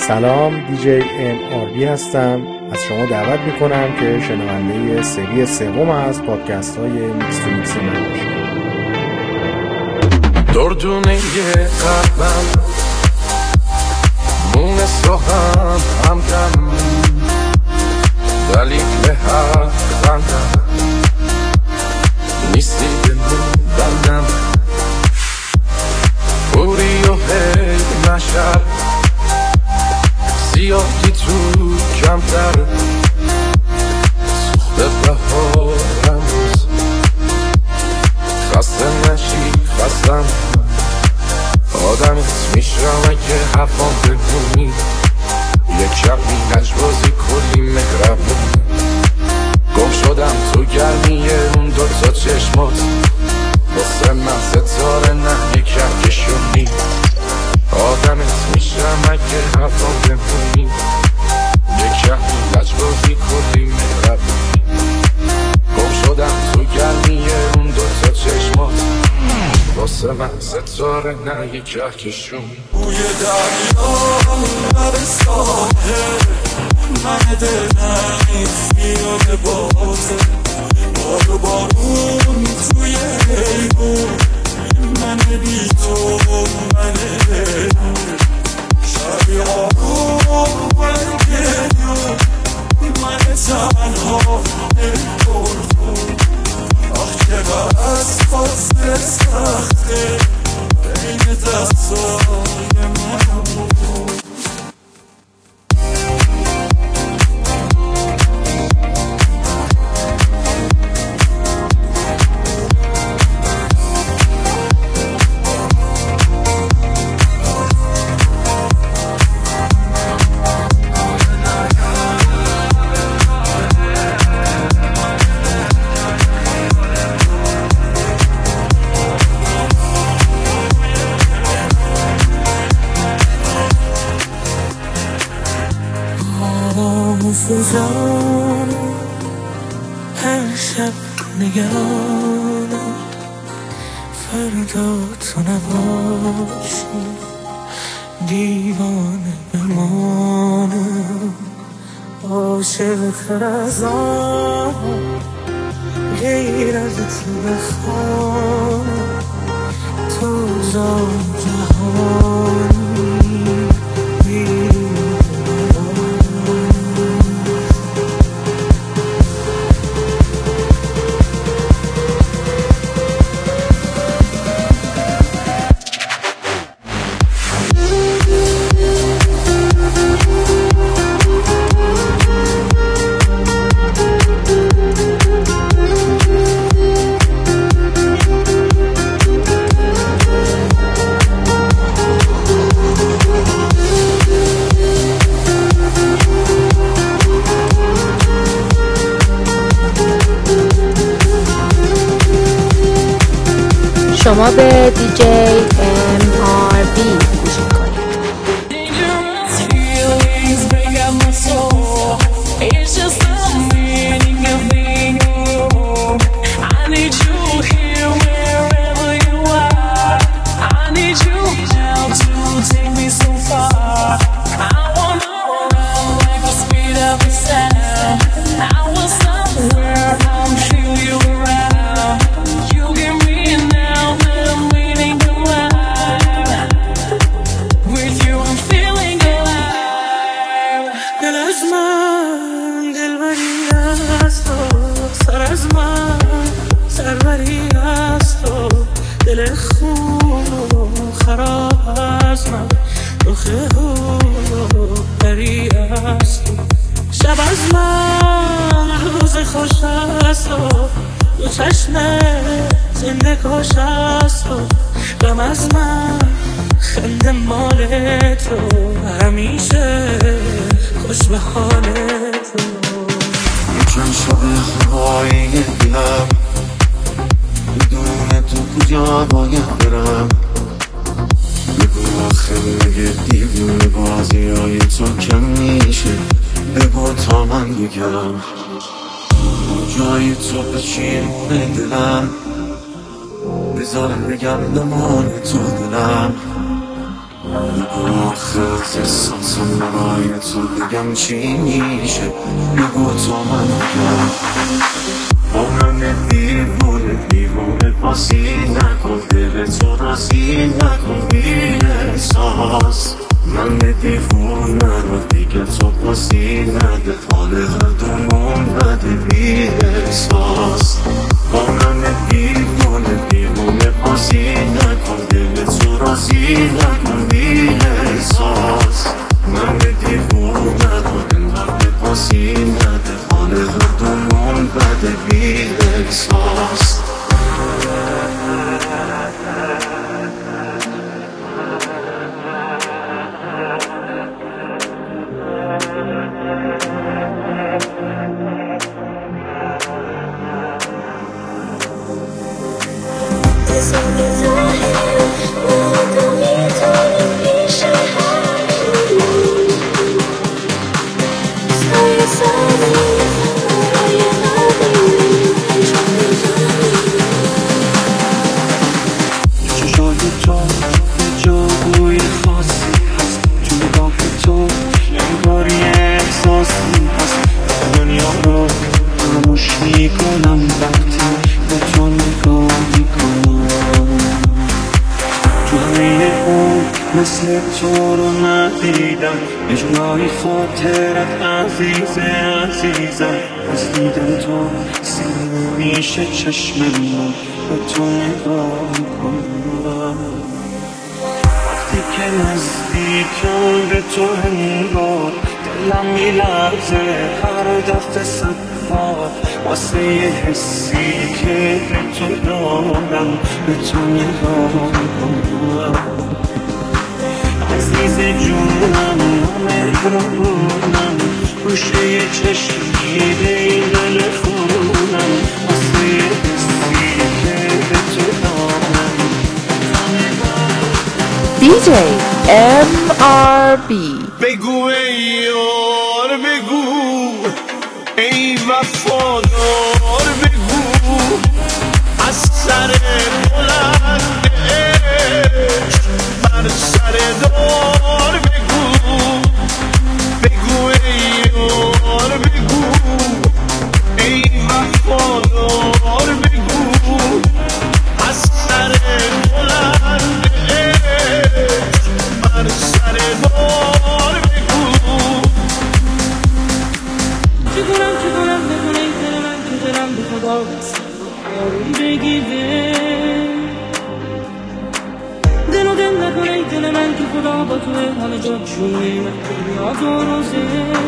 سلام، دیجی MRB هستم. از شما دعوت میکنم که شنونده سری سوم از پادکست های میکس تو میکس من باشید. دردونه قلبم مونس رو هم دم ولی به هر خندم نیستی به بندم بوری و هی نشر زیادی تو کمتر سوخته بهارم خسته نشی خستم آدمت میشم اگه حرفام بگونی یک کمی لجبازی کلی مهربون گم شدم تو گرمی اون دوتا چشمات واسه من ستاره نه یک کهکشونی آدمت میشم اگه حرفام بگونی یک کمی لجبازی کلی مهربون گم شدم تو گرمی اون دوتا چشمات واسه من ستاره نه یک کهکشون بوی دریا لب ساحل من دلم میاد بازه باد و بارون توی ایبون من بی تو من شبی آروم من گریون من تنها نمی‌کنم آخ چقدر از فاصله سخته بین دستای من سوزان هر شب نگرانم فردا تو نباشی دیوانه بمانم عاشق‌تر از آن غیر از تو بخوانم تو جان جهانی شما به دیجی MRB گوش میکنید. دل خون خراب از من روخه بری از تو شب از من روز خوش است دو چشم زنده کاش است غم از من خنده مال تو همیشه خوش به حال تو چون شب هوایی دلم بدون تو کجا باید برم بگو آخه بگه دیوونه بازی های تو کم میشه بگو تا من بگم جای تو بچینه دلم بذار بگم نمان تو دلم بگو آخه احساسم برای تو بگم چی میشه، بگو تو من بگم با من دیوونه پاسی نکن، دل تو راضی نکن بی احساس. من دیوونه رو دیگه تو پاسی نده، حال هر دومون بده بی احساس. با من دیوونه پاسی نکن، دل تو راضی نکن بی احساس. من دیوونه رو انقدر پاسی نده، حال هر دومون بده بی احساس. مثل تو رو ندیدم، یه جورایی خاطرت عزیزم. از دیدن تو سیر میشه چشم من، به تو نگاه میکنم. وقتی که نزدیکم به تو انگار دلم میلرزه هر دفعه صد بار، واسه یه حسی که به تو دارم به تو نگاه میکنم. عزیز جونم مهربونم، گوشه یه چشمی به این دل خونم، واسه یه حسی که به تو دارم. DJ MRB بگو ای یار بگو، ای وفادار بگو، از سر بلند عشق بر سر دار بگو. بگو ای یار بگو، ای وفادار بگو، از سر بلند عشق بر سر دار بگو. چی کنم بدون این دل من که دلم به خدا آروم بگیره. دل نکن ای دل من که خدا با توه، همه جا چونه من دنیا تو روزه.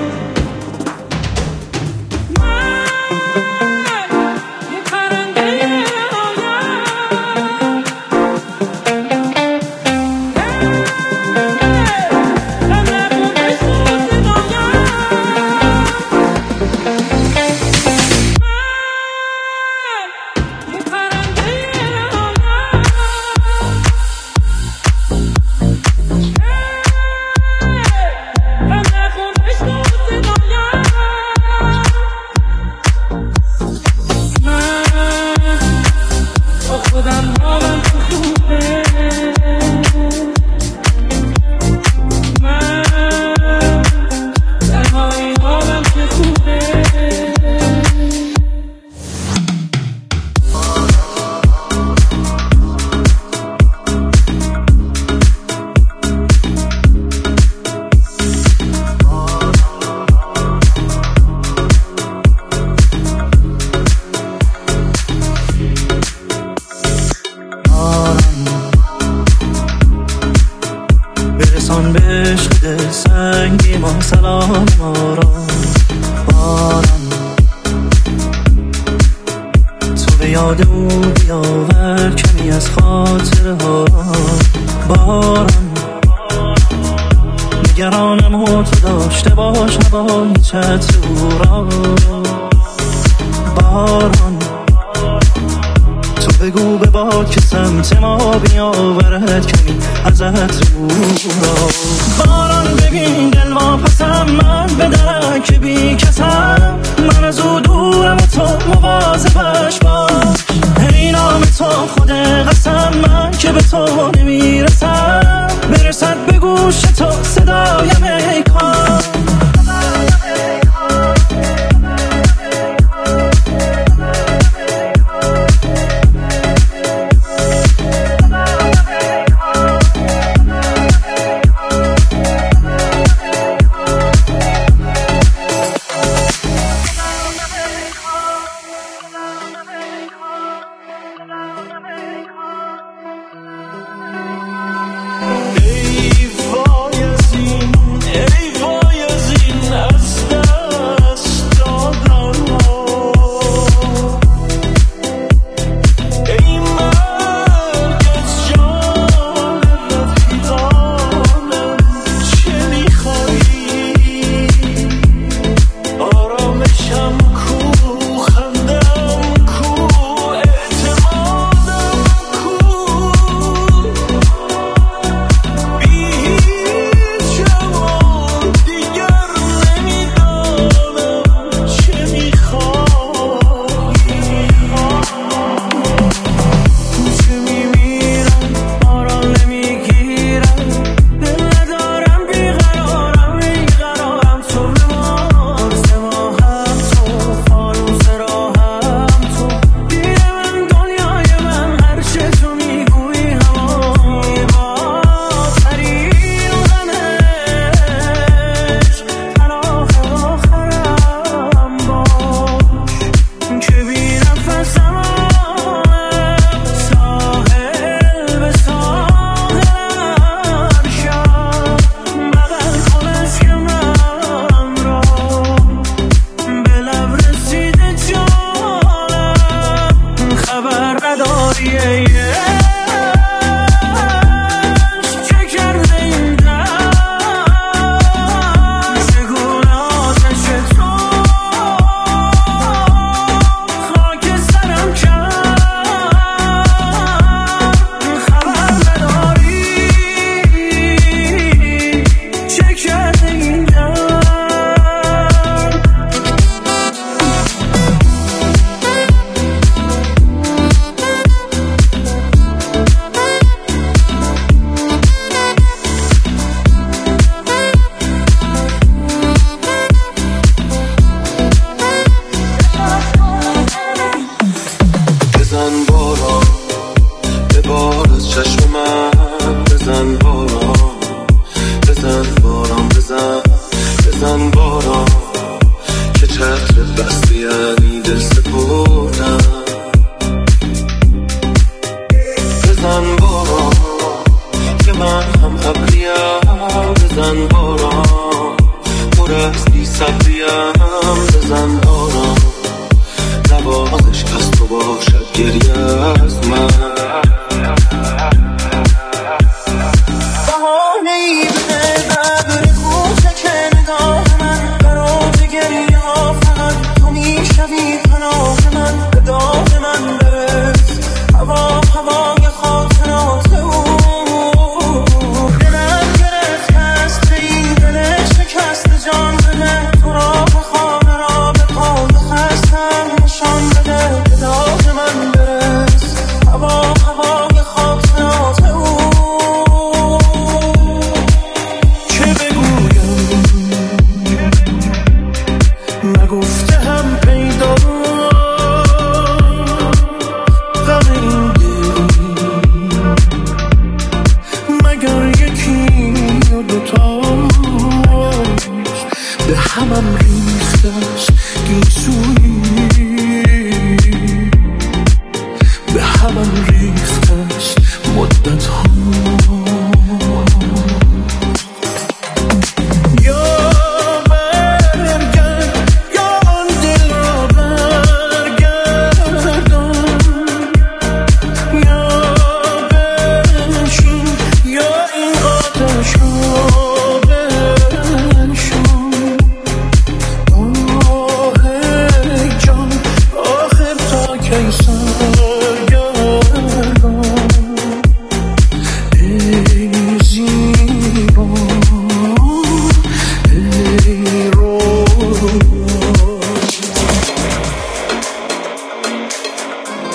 برسان به عشق سنگی ما سلام ما را بارم، تو به یاد او بیاور کمی از خاطره ها بارم. نگرانم و تو داشته باش هوای چتر او را باران. تو بگو به باد که سمت ما بیاورد کمی از عطر او را باران. ببین دل ما پسم من به درک بی کسم، من از او دورم و تو مواظبش باش. ای نام تو خود قسم من که به تو نمیرسم، برسد به گوش تو صدایم ای کار.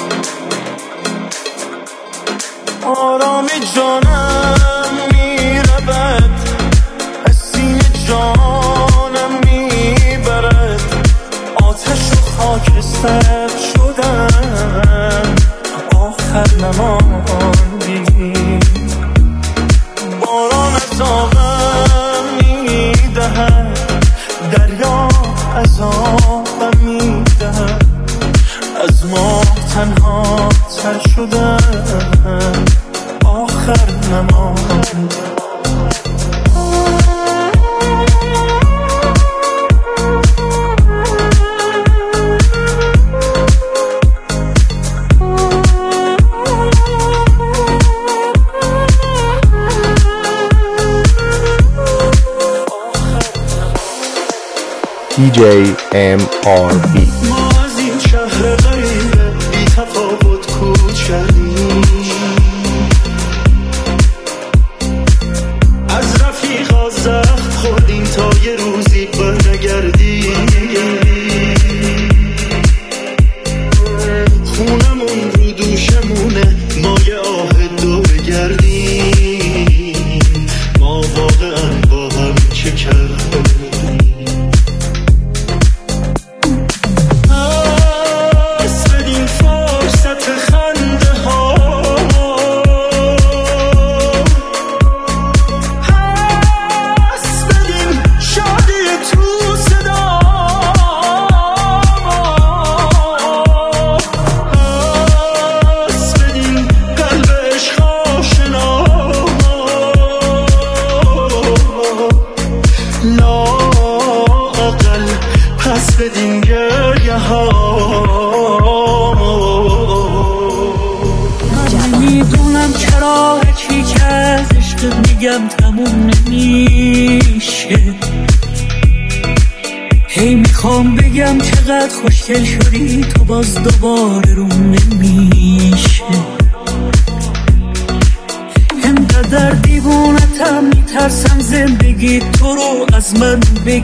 آرام جانم میره موفق شدم آخر نماندی. باران عذابم میدهد، دریا عذابم میدهد، از ما تنها تر شدم آخر نماندی. DJ MRB. ما از این شهر غریب بی تفاوت کوچ کردیم، از رفیقا زخم خوردیم تا یه روزی برنگردیم. خونمون رو دوشمونه، ما یه آه دور گردیم. ما واقعا با هم چه کردیم؟ بدین گریه ها. من نمیدونم چرا چی که از عشق میگم تموم نمیشه. هی میخوام بگم چقدر خوشگل شدی تو، باز دوباره روم نمیشه. انقدر دیوونتم میترسم زندگی تو رو از من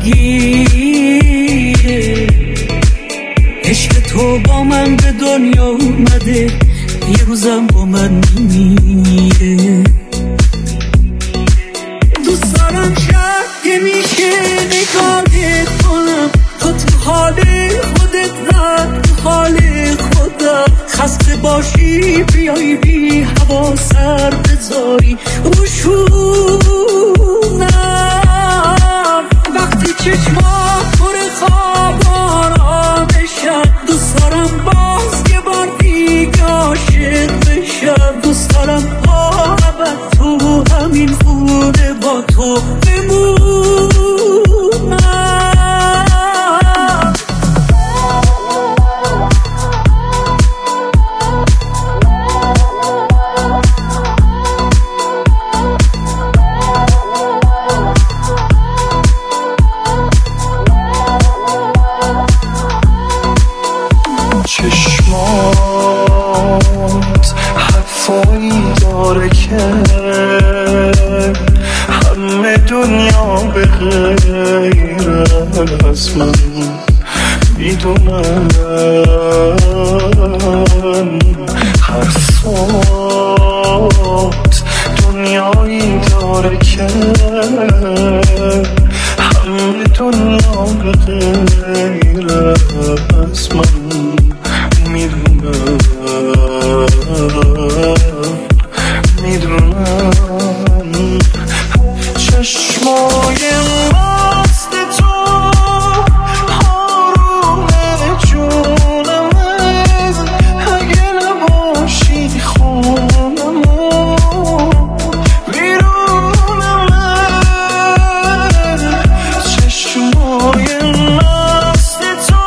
بگیره. عشق تو با من به دنیا اومده، یه روزم با من میمیره. دوست دارم شاید میشه نگاهت کنم، تو حال خودت زد تو حال خودم. خسته باشی بیایی بی هوا سر بذاری روشونم. وقتی چشمات پر خواب آرام بشم، دوست دارم باز یه بار دیگه عاشق بشم. دوست دارم عاقبت تو همین خونه با تو بمونم. چشمات حرفایی داره که همه دنیا به غیر از من میدونن. حرفات دنیایی داره که همه دنیا به غیر از من میدونم. چشمای مست تو حروم جونمت، اگه نباشی خونم بیرونمت. چشمای مست تو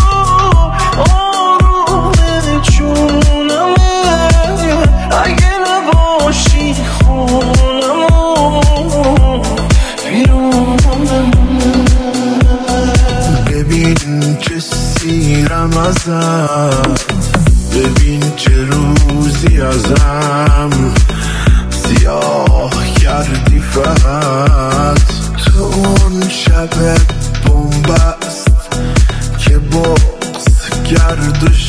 حروم جونمت، اگه نباشی خونم ببین چه سیرم ازم، ببین چه روزی ازم سیاه کردی. فقط تو اون شب بومبست که بغض کرد و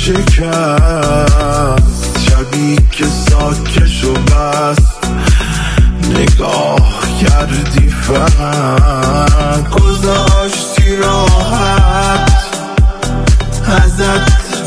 شکست، شبی که ساکش و بست نگاه کردی. فقط گذاشتی راحت ازت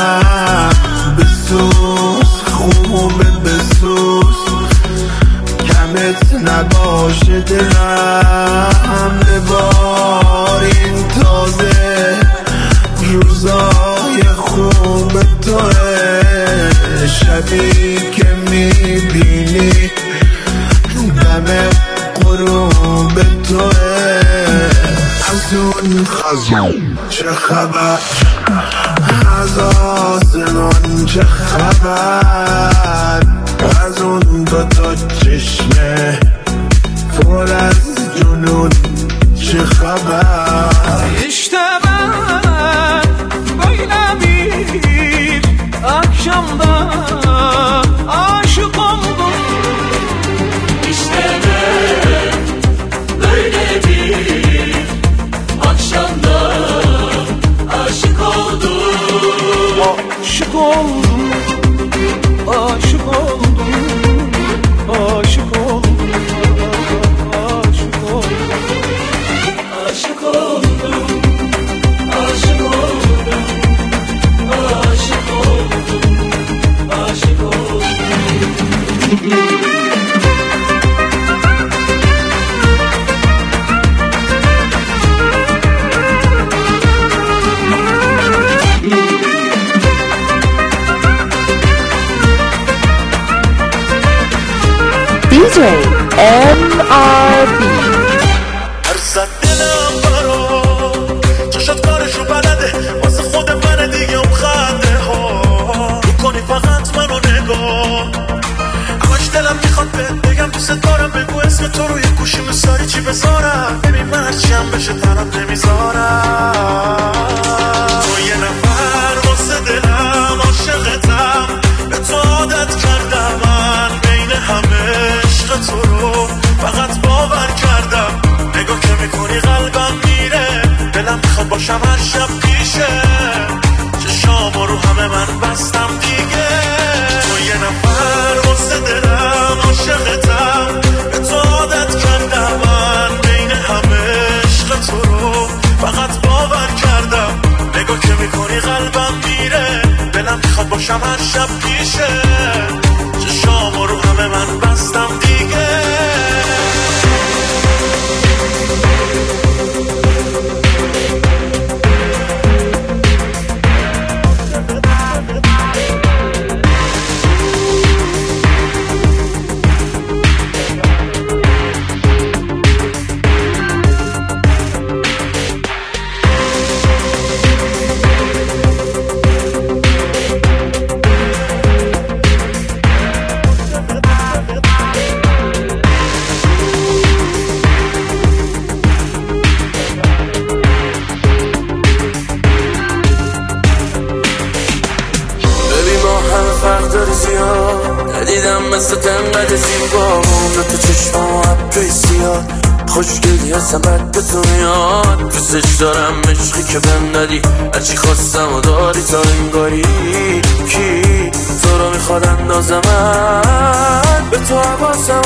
بسوز خوبه بسوز کمت نباشه دلم ببار این تازه روزای خوب توه شبی که میبینی دم غروب توه از اون خزون چه خبر از آسمان چه خبر از اون دوتا چشمه پر از جنون چه خبر اشتباه بینمیر akşamda aşık oldum. İşte ben böyle bir akşamda aşık oldum. Aşık oldum, aşık oldum, aşık oldum, aşık oldum, Aşık oldum, aşık oldum, aşık oldum, aşık oldum. DJ MRB هر صد دلم برا چشات کارشو بلده واسه خود من دیگه اون خنده ها میکنی فقط منو نگاه همش دلم میخواد بهت بگم دوست دارم بگو اسم تو روی گوشی مساری چی بذارم ببین من هرچی هم بشه طرف نمیذارم تو یه نفر واسه دلم عاشقتم به تو عادت کردم من بین همه عشق تو رو فقط باور کردم نگاه که میکنی قلبم میره دلم میخواد باشم هر شب پیشه چشامو رو همه من بستم دیگه تو یه نفر واسه دلم عاشقتم به تو عادت کردم من بین همه عشق تو رو فقط باور کردم نگاه که میکنی قلبم میره دلم میخواد باشم هر شب پیشه چشامو رو همه من بستم دیگه ندیدم مثل تنقل زیبا تو چشمام عبری سیاه خوشگلی هستم به تو میاد دوستش دارم عشقی که بهم ندی هرچی خواستم و داری تا انگاری کی تو رو میخواد اندازم به تو حواسم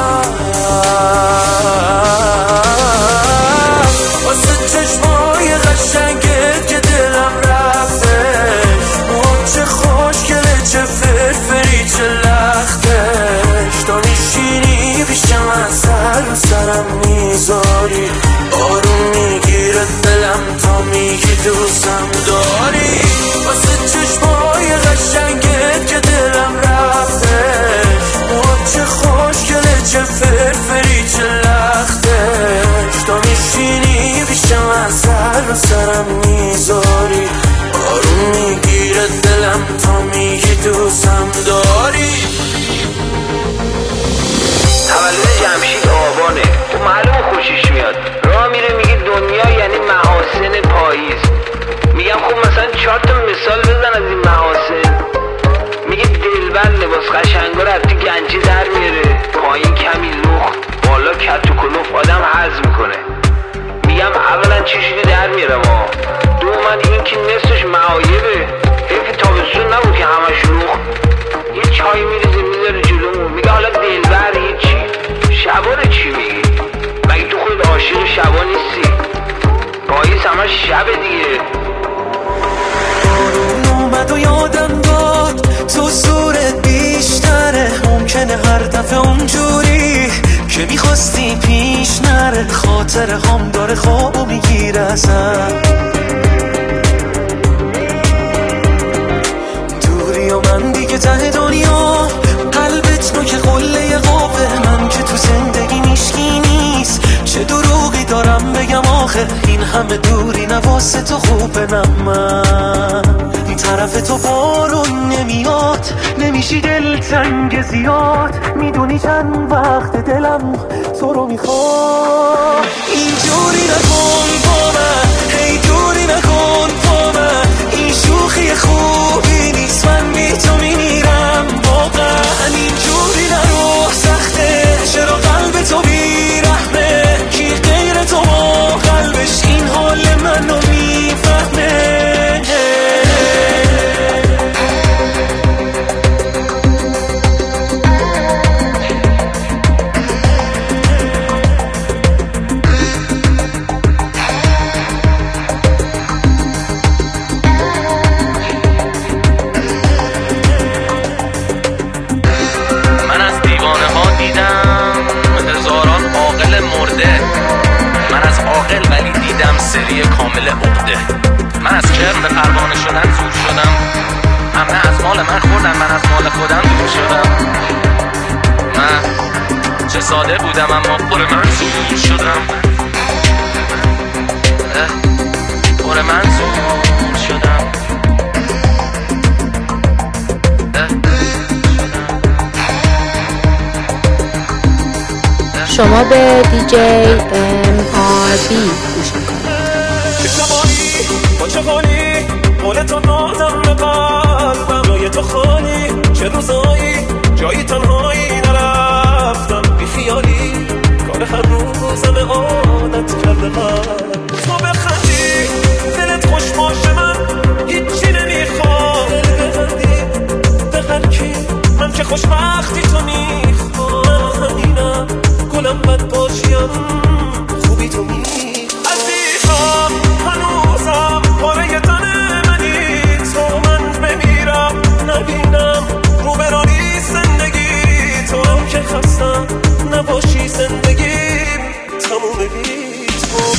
واسه چشمای قشنگت که دلم رفتش چه خوشگله چه فرفری چه لختش تا میشینی پیشم از سرم میذاری آروم میگیره دلم تا میگی دوستم داری واسه چشمای قشنگت که دلم رفتش چه خوشگله چه فرفری چه لختش تا میشینی پیشم از سرم میذاری آروم میگیره دلم تا میگی دوستم داری تولد جمشید آبانه تو معلوم خوشش میاد راه میره میگه دنیا یعنی محاسن پاییز میگم خب مثلا 4 تا مثال بزن از این محاسن میگه دلبر لباس قشنگا رفتی گنجی در میاره پایین کمی لخت بالا کت و کلوف آدم هضم میکنه میگم اولا چشیدی در میاره ما دومن این که نصفش معایبه حیف تابستون نبود که همش لخت یه چای میریزه میذاره جلومون میگه حالا دلبر هیچی شبا رو چی میگی؟ مگه تو خود عاشق شبا نیستی؟ پاییز همش شبه دیگه اومد و نمیخواستی پیش نره، خاطر هم داره خوابو میگیره ازم. دوری و من دیگه ته دنیا، قلبت نوک قله قابه، من که تو زندگی میشکی نیست. چه دروغی دارم بگم آخه، این همه دوری نواسه تو خوبه. نه من این طرف تو بارون نمیاد، نمیشی دلتنگ زیاد، میدونی چند وقت دلم تو رو میخواد. اینجوری نکن با من، هی دوری نکن با من، این شوخی خوبی نیست، من بی تو میمیرم واقعا. اینجوری نرو سخته، چرا قلب تو بیرحمه، کی غیر تو با قلبش این حال منو میفهمه. سری کامل عقده. من از کرم به پروانه شدن زور شدم، همه از مال من خوردن، من از مال خودم دور شدم. من چه ساده بودم اما پر من زور شدم، پر من زور شدم. شما به دیجی MRB گوش میکنید. چه شبایی با چه حالی، حال تو نازم به قلبم، جای تو خالی، چه روزایی جایی تنهایی نرفتم بی خیالی، کار هر روزم عادت کرده قلب. تو بخندی دلت خوش باشه، من هیچی نمیخوام. به هر کی من که خوشبختی تو میخوام، همینم گلم بد باشیم خوبی تو می عزیزم، هنوزم پاره تن منی تو، من بمیرم نبینم رو برانی زندگی تو، هم که خستم نباشی زندگیم تموم بی تو.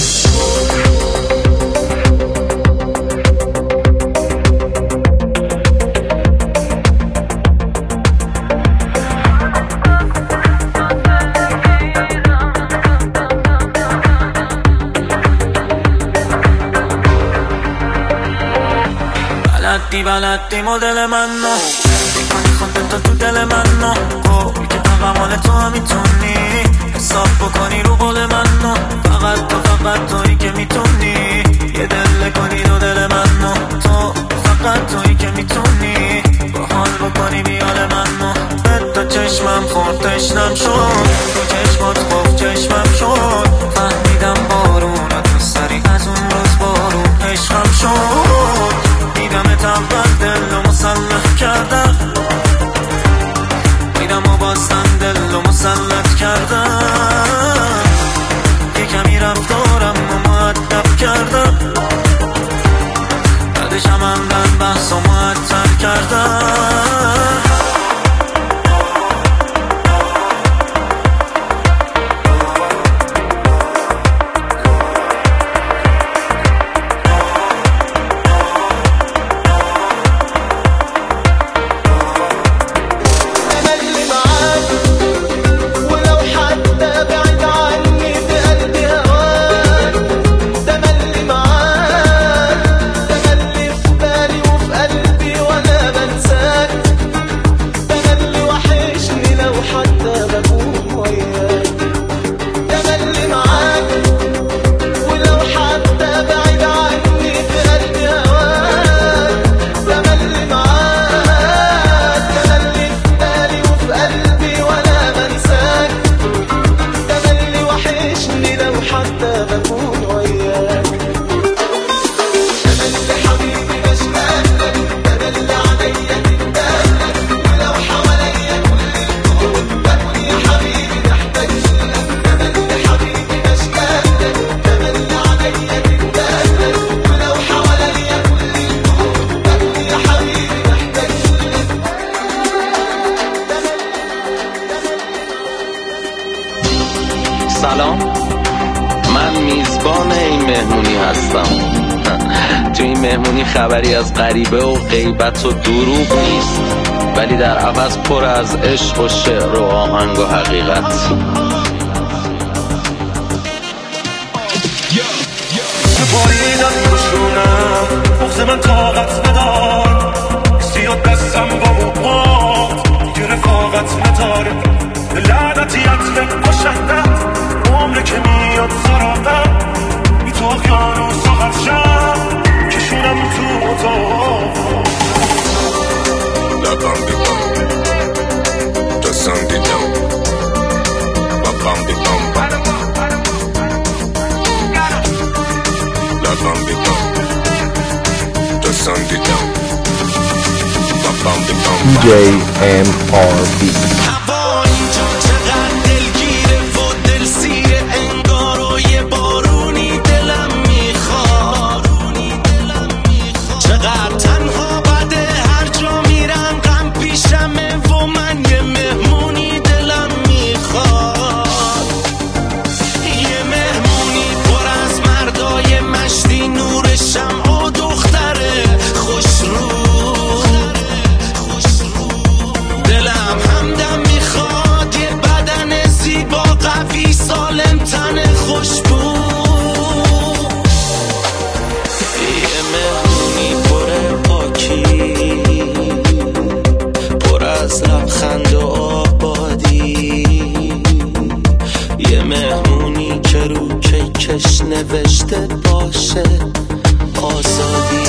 بلدی مدل من نو میکنی خودت تو دل من نو، گوی که تقا مال تو هم میتونی حساب بکنی رو بول من نو. فقط تویی که میتونی یه دل کنی دو دل من نو، تو فقط تویی که میتونی با حال بکنی بیال من نو. تو چشمم خورد تشنم شد، تو چشمات خوب چشمم شد، فهمیدم بارون تو سری از اون روز بارون عشقم شد. دیدم اول دل رو مسلح کردم، دیدم و باستن دل رو مسلط کردم، یه کمی رفتارم رو معدب کردم، بعدش هم من بحث رو معطل کردم. سلام، من میزبان این مهمونی هستم. تو این مهمونی خبری از غریبه و غیبت و دروغ نیست، ولی در عوض پر از عشق و شعر و آهنگ و حقیقت. پاییدن کشونم بغض من طاقت ندار، سیاد دستم با موبات دیگه رفاقت نداره. لعنتیت به باشندم عمره که میاد سراغم، بی تو اقیانوس و غرشم کشونم تو اتاق. لبم بیدم دستم دیدم بابم بیدم لبم بیدم دستم دیدم بابم بیدم. DJ MRB. نوشته باشه آزادی.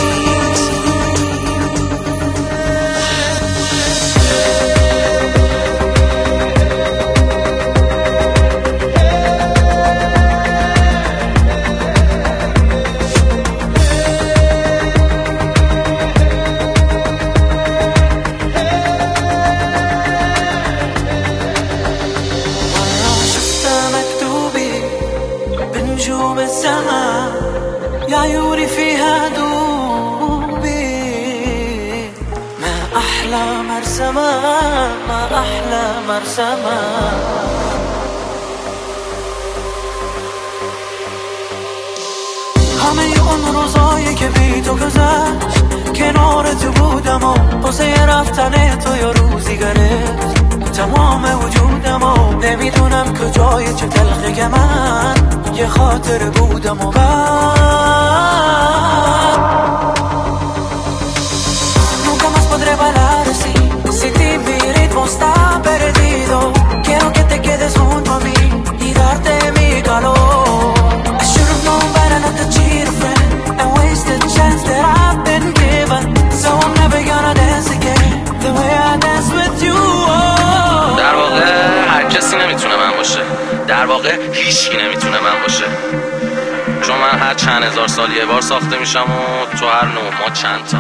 عيوني فيها دوبي، ما أحلى مرسمة ما أحلى مرسمة. همه اون روزایی که بی تو گذشت کنار تو بودم و واسه رفتن تو یا روزی گرفت تمام وجودم و نمیدونم کجای چه تلخه من یه خاطر بودم و nunca más podré bailar así sin ti mi ritmo está perdido. Quiero que te quedes junto a mí y darte mi calor. I should have known better not to cheat a friend and waste the chance that I've been given. So I'm never gonna dance again the way I dance with you. در واقع هر کسی نمیتونه من باشه، در واقع هیچکی نمیتونه من باشه، چون من هر چند هزار سال یه بار ساخته میشم و تو هر 9 ماه چند تا.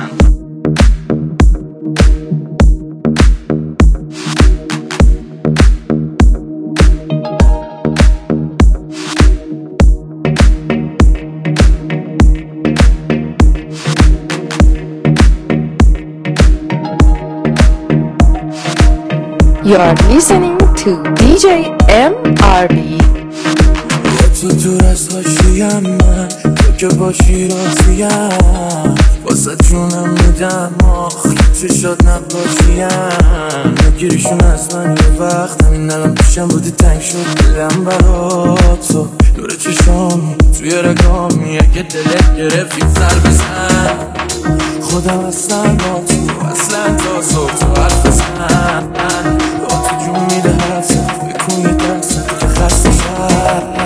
You are listening to DJ MRB. تو دور از هاشیم من تو که باشی راضیم واسه جونم میدم آخ چشات نقاشیم نگیریشون از من یه وقت همین الان پیشم بودی تنگ شد دلم برات تو دور چشامی توی رگامی اگه دلت گرفتی سر بزن خودم اصلا با تو اصلا تا صبح تو حرف بزن با تو جون میده حرفت بکن یه درست که خسته شد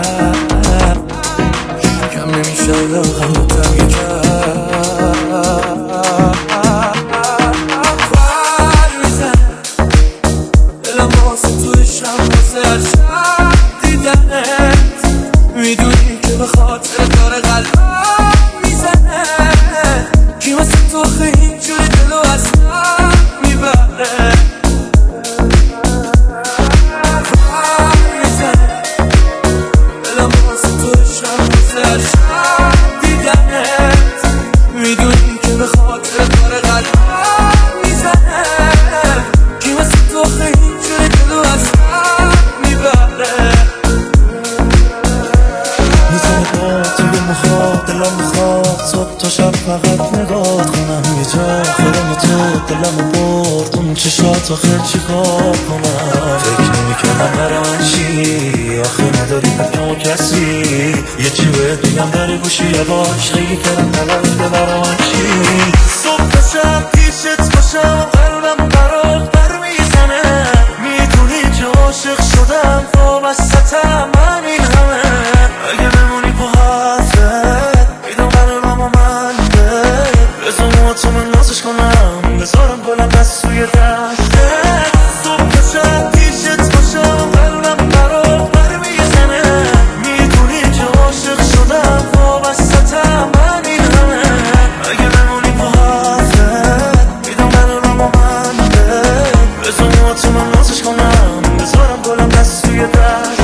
کم نمیشه لاغم بودم یه خواهر میزن دلم واسه توی شم واسه هر شب دیدنت میدونی که به خاطر داره قلبم میزنه کی واسه تو خیلی جوری دلو از هم دلمو برد اون چشات آخر چیکار کنم؟ فکر نمی‌کردم برای من چی، آخه نداری حکم و کسی یه چی باید بگم داری گوشی یواش خیلی کردم نباید برای من چی. صبح شب پیشت باشم قلبم برات بر میزنه، میدونی که عاشق شدم وابستم همین همه. اگه بمونی با حرفت میدم قلبم و من بزن تو من نازش کنم، بذارم گلم دست توی دستت. صبح شب پیشت باشم قلبم برات بر میزنه، میدونی که عاشق شدم وابستم همین همه. اگه بمونی با حرفت میدم قلبم و من بزن تو من نازش کنم، بذارم گلم دست توی دستت.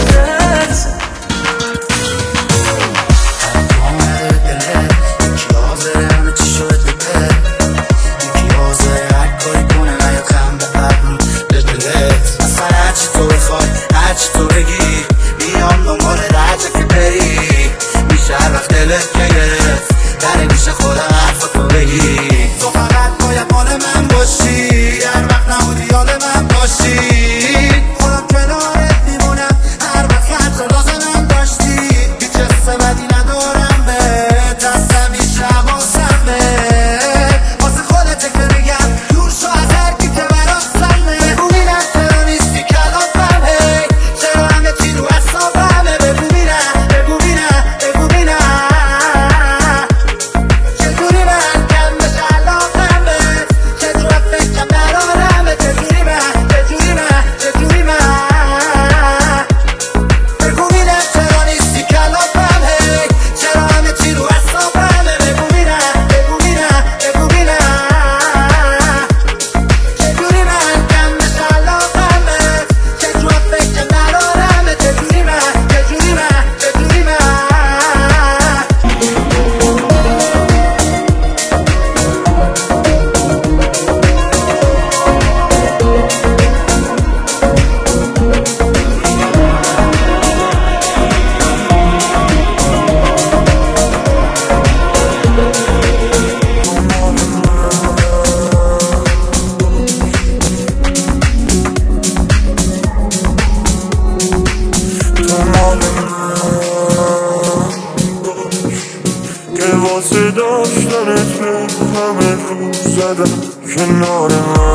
واسه داشتنت به همه رو زدم کنار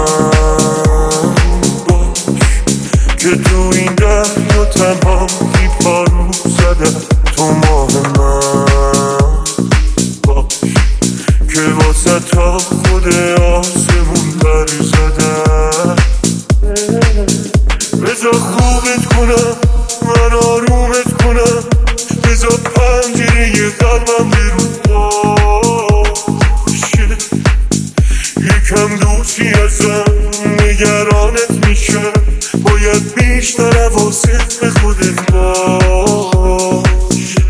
من باش، که تو این دریا تنهایی پارو زدم تو ماه من باش، که واسه تا خود آسمون بر زدم. بذار خوبت کنم من آرومت کنم، بذار پنجره قلبم بیرون باشه، یکم دوستی ازم نگرانت میشم، باید بیشتر حواست به خودت باشه.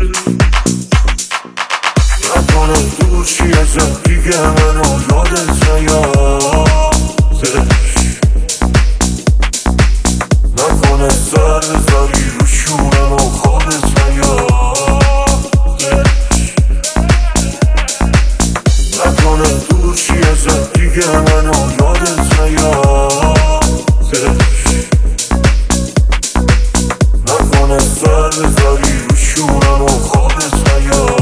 نکنم دوستی ازم دیگه منو یادت نیازش، نکنه سر بذاری رو شورم و خوابت نیازش، نکنه دوستی ازم دیگه منو یادت نیازش، نکنه سر بذاری رو شورم و خوابت نیازش.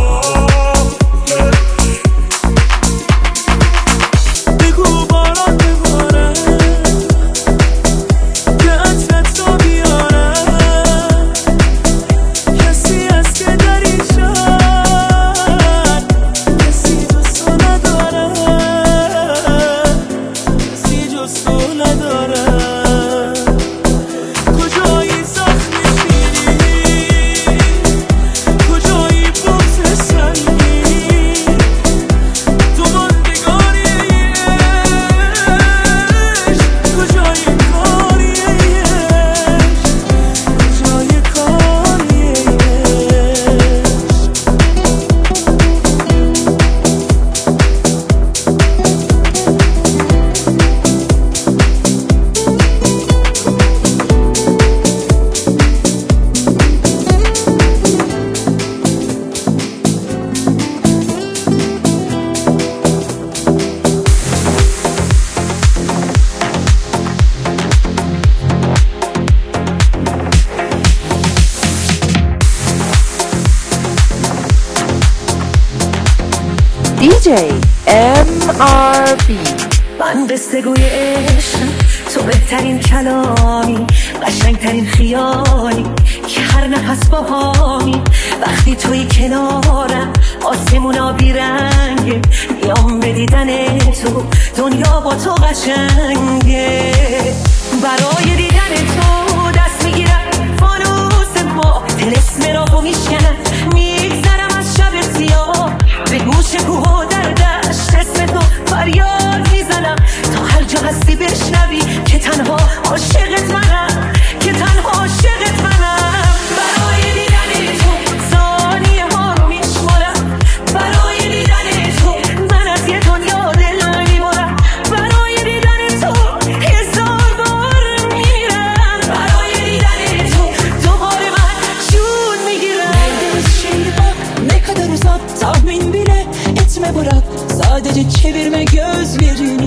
بگو باران بباره که عطرت رو بیاره، کسی هست که در این شهر کسی جز تو نداره، کسی جز تو نداره. کجایی زخم شیری، کجایی بغض سنگین، تو ماندگاری عشق، کجای کاری عشق، کجای کاری عشق. DJ MRB. من قصه گوی عشقم، تو بهترین کلامی، قشنگترین خیالی که هر نفس باهامی. وقتی توی کنارم آسمونا بیرنگه، میام به دیدن تو، دنیا با تو قشنگه. برای دیدن تو دست میگیرم فانوس ما، طلسم راهو میشکنم، میگذرم از شب سیاه، به گوش کوه و در دشت اسم تو فریاد میزنم، تا هر جا هستی بشنوی که تنها عاشقت منم، که تنها عاشقت منم. برای دیدن تو ثانیه ها رو میشمارم، برای دیدن تو من از یه دنیا دل میبرم، برای دیدن تو 1000 بار میرم، برای دیدن تو دوباره من جون میگیرم. Ne kadar uzak tahmin bile etme bırak, sadece çevirme gözlerini.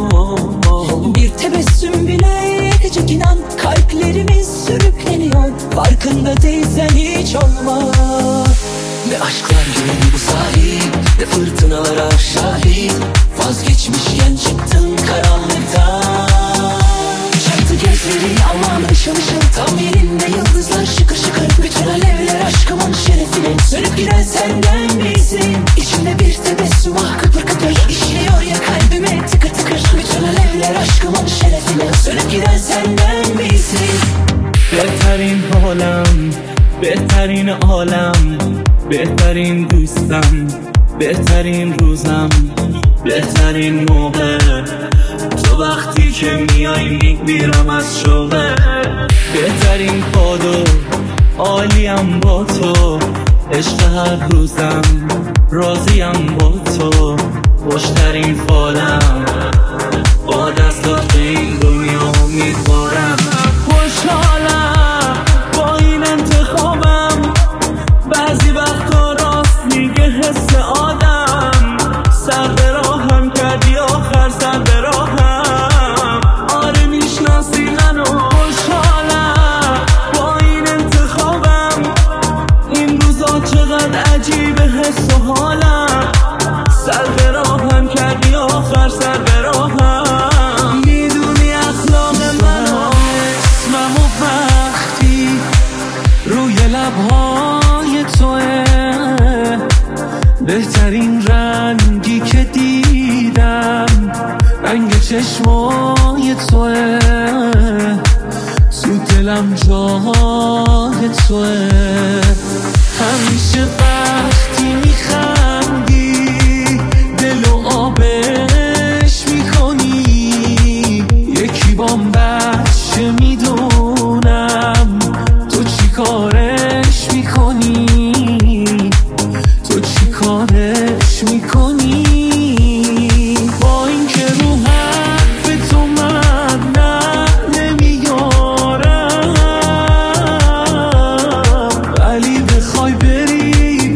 Bir tebessüm bile yetecek, inan kalplerimiz sürükleniyor, farkında değilsen hiç olma. Ne aşklar gibi bu sahil, ne fırtınalara şahit, vazgeçmişken çıktın karanlıktan. Çaktı gözlerin aman ışıl ışıl, tam yerinde yıldızlar şıkır şıkır, bütün alevler aşkımın şerefine sönüp giden senden bilsin. İçimde bir tebessüm ah kıpır kıpır, işliyor ya kalbime tıkır tıkır, bütün alevler aşkımın şerefine sönüp giden senden bilsin. بهترین حالم، بهترین عالم، بهترین دوستم، بهترین روزم، بهترین موقع، تو وقتی که میای میگیرم از شوقه. بهترین کادو عالیم با تو، عشق هر روزم راضیم با تو، خوشترین فالم، با دستات به این دنیا میخورم. خوشحالم با این انتخابم، بعضی وقتا راست میگه حس آدم، سر به راهم کردی آخر سر به راهم، آره میشناسی منو. خوشحالم با این انتخابم، این روزا چقدر عجیبه حس و حالم، سر به راهم کردی آخر سر به راهم، میدونی اخلاق منو، اسمم و وقتی روی لبهای توه، بهترین رنگی که دیدم رنگ چشمای توه، تو دلم جای توه. همیشه وقتی میخندی دل و آبش میکنی، یکی بام بچه میدونم تو چی کارش میکنی، تو چی کارش میکنی. با این که رو حرف تو من نه نمیارم، ولی بخوای بری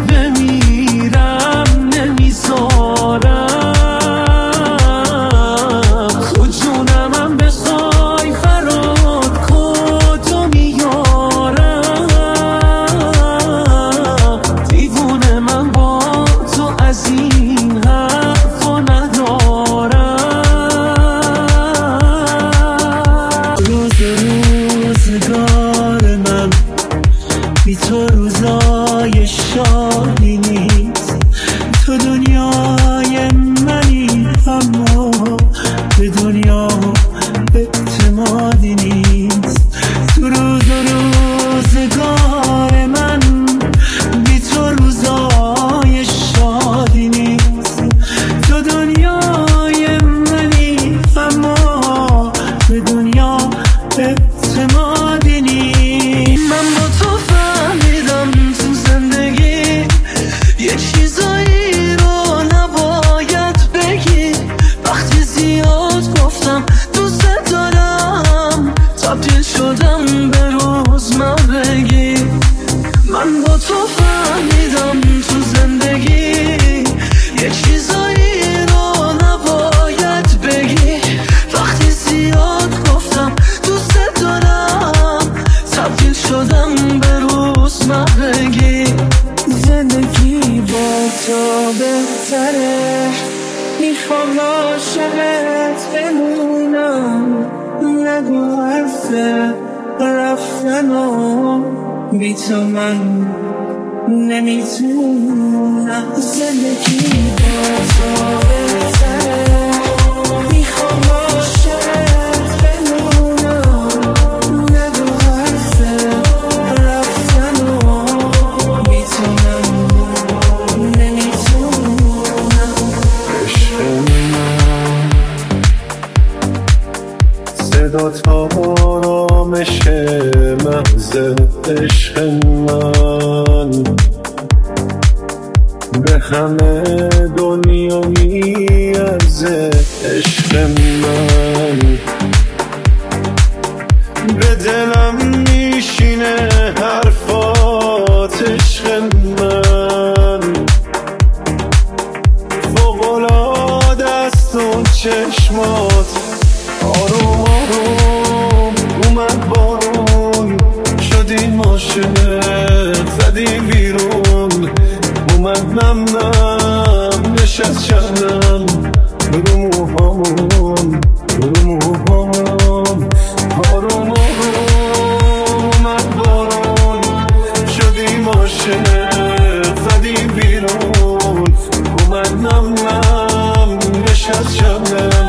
نگو حرف رفتنم بی تو من نمیتونم زندگی با تو بهتره میخوام عاشق بمونم نگو حرف رفتنم بی تو من نمیتونم عشق من صدا تا آرامش مغز عشق من به همه دنیا میارزه عشق من به دلم میشینه حرفات عشق من فوق‌العاده است اون چشمات آروم آروم اومد بارون شدیم عاشق زدیم بیرون اومد نم نم نشست شبنم رو موهامون آروم آروم اومد بارون شدیم عاشق زدیم بیرون اومد نم نم نشست شبنم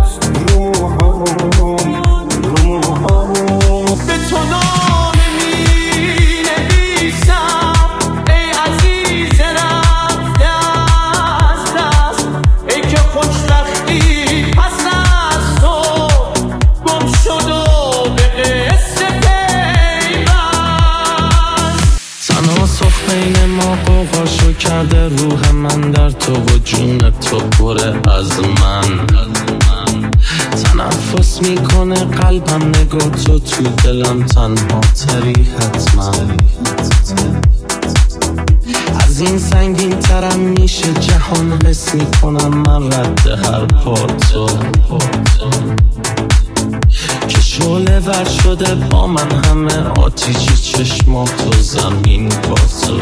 کرده روح من در تو و جون تو پره از من تنفس میکنه قلبم نگاه تو دلم تنها تری حتما از این سنگین ترم میشه جهان حس میکنم من رد هر پاتو که شعله ور شده با من همه آتیشی چشمات و زمین با تو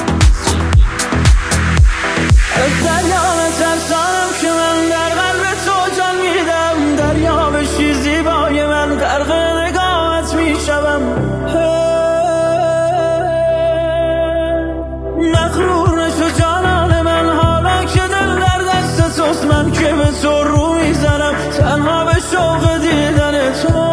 از دریام ترسانم که من در قلب تو جان میدم دریا بشی زیبای من غرق نگاهت میشوم مغرور نشو جانان من حالا که دل در دست توست من که به تو رو میزنم تنها به شوق دیدن تو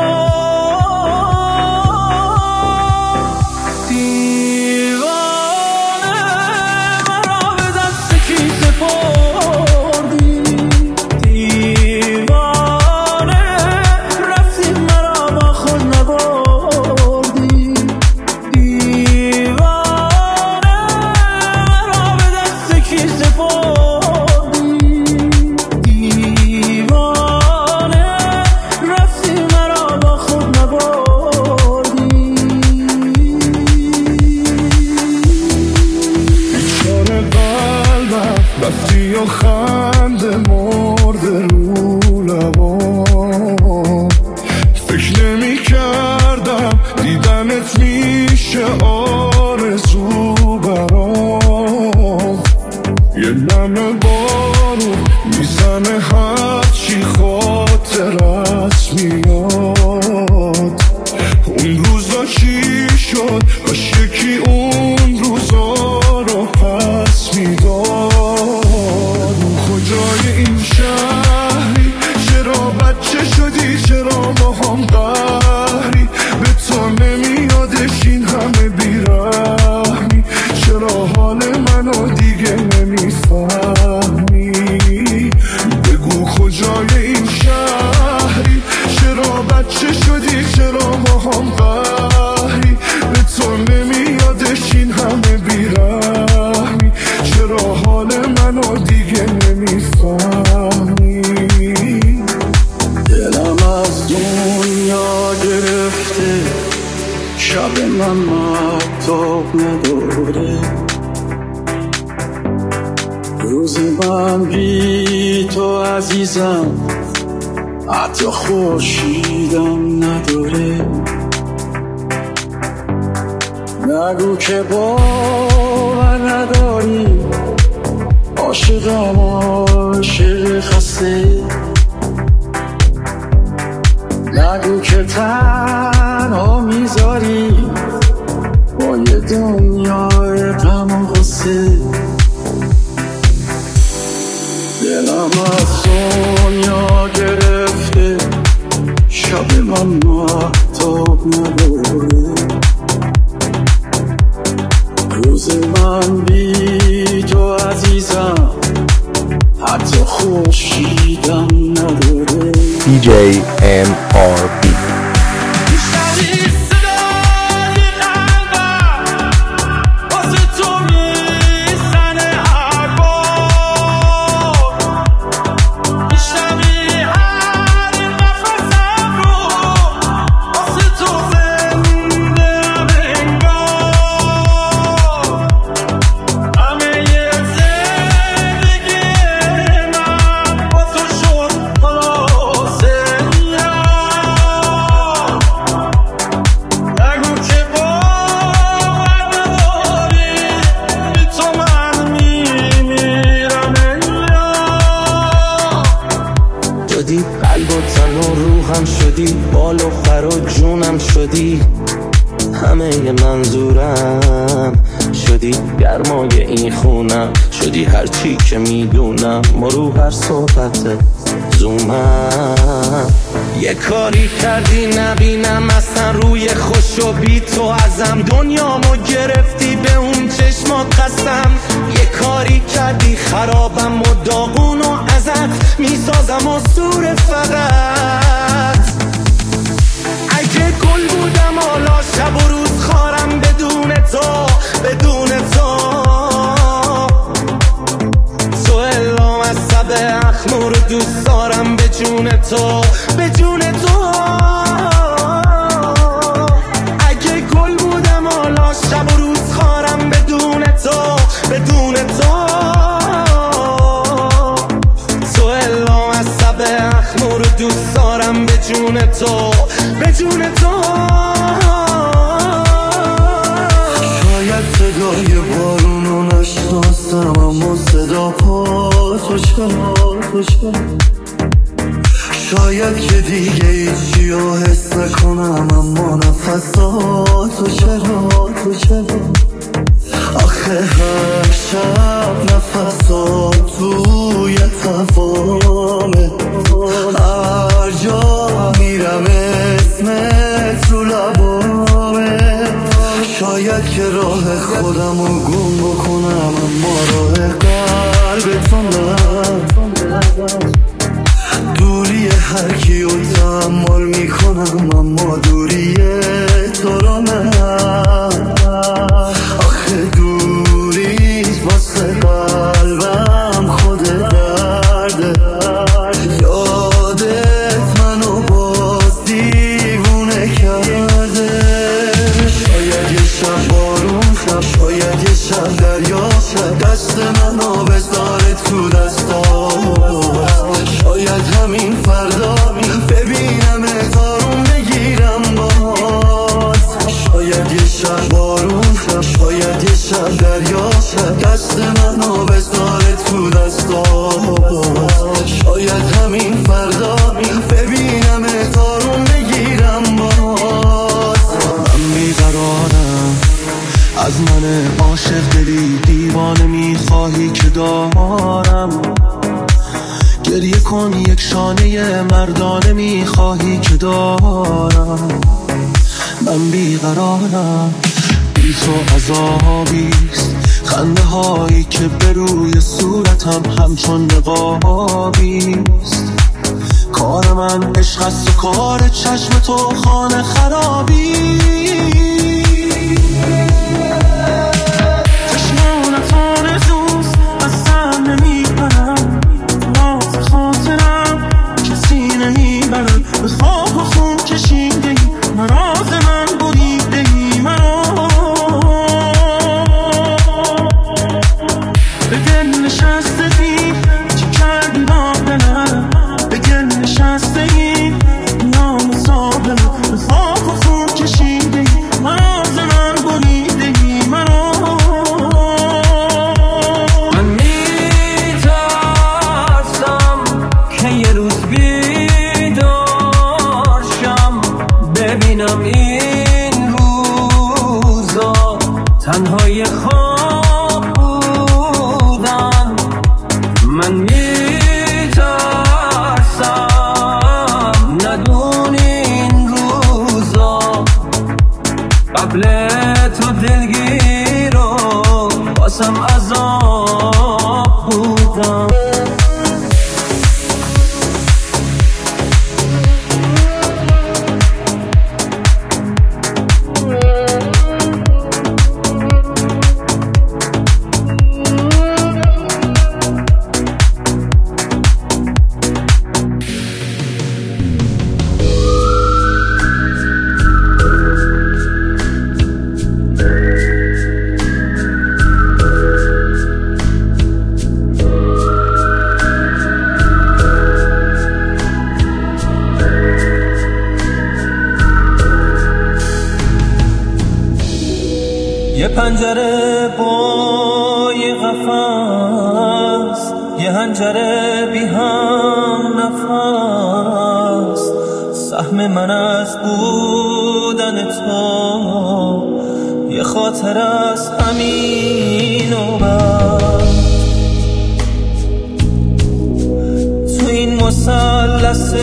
حتی خورشیدم نداره نگو که باور نداری عاشقم عاشق خسته نگو من که تنها میذاری با یه دنیای غم و غصه، دلم از دنیا گرفته، شب من مهتاب نداره، روز من بی تو عزیزم حتی خورشیدم نداره. DJ MRB. شدی بال و خر و جونم شدی، همه منظورم شدی، گرمای این خونم شدی، هرچی که میدونم ما رو هر صحبت زومم. یه کاری کردی نبینم اصلا روی خوش و بی تو ازم، دنیامو گرفتی به اون چشمات قسم. یه کاری کردی خرابم و داغون و ازت میسازم و سور فقط. اگه گل بودم حالا شب و روز خارم بدون تو، بدون تو تو الا مصب اخمور دوست دارم به جون تو، به جون تو. اگه گل بودم حالا شب و روز خارم بدون تو، بدون تو تو الا مصب اخمور دوست دارم به جون تو، به جون تو. شاید صدای بارونو نشناسم اما صدا پا تو چرا، شاید که دیگه هیچی رو حس نکنم اما نفساتو چرا، آخه هر شب نفسات توی تفامه، هر جا میرم اسمت رو لبامه. شاید که راه خودم رو گم بکنم اما راه قلبتو نه، دوری هر کیو تحمل میکنم اما دوری تو رو نه. آخه دوریت واسه قلبم خود درده، یادت منو باز دیوونه کرده. شاید یه شب بارون، شاید یه شب دریا، دست منو بذاره تو دستات، شاید همین فردا ببینم اتارون بگیرم باز. شاید یه شب بارون، شاید یه شب دریا، دست منو بذاره تو دستات، شاید همین فردا ببینم اتارون بگیرم باز. من بیقرارم از من عاشق دلی دیوانه میخواهی که دارم، گریه کن یک شانه مردانه میخواهی که دارم. من بیقرارم بی تو عذابیست، خنده هایی که به روی صورتم همچون نقابیست. کار من عشق است و کار چشم تو خانه خرابی. چشمانت آرزوست از سر نمیبرم، راز خاطرم کسی نمیبرم، به خواب و خون کشیده ای مراز من بریده ای مرا، به دل نشسته ای چی کردی با دلم، به دل نشسته ای نیام صابر، به خواب و خون کشیده ای مراز من بریده ای مرا. من میترسم که یه روز بیدار شم، ببینم این روزا تنهای خواب بودن. من میترسم ندونی این روزا قبل تو دلگیر و باسم عذاب بودم. یه پنجره با یه قفس، یه هنجره بی هم نفس، سهم من از بودن تو یه خاطر از همین و بس. تو این مثلث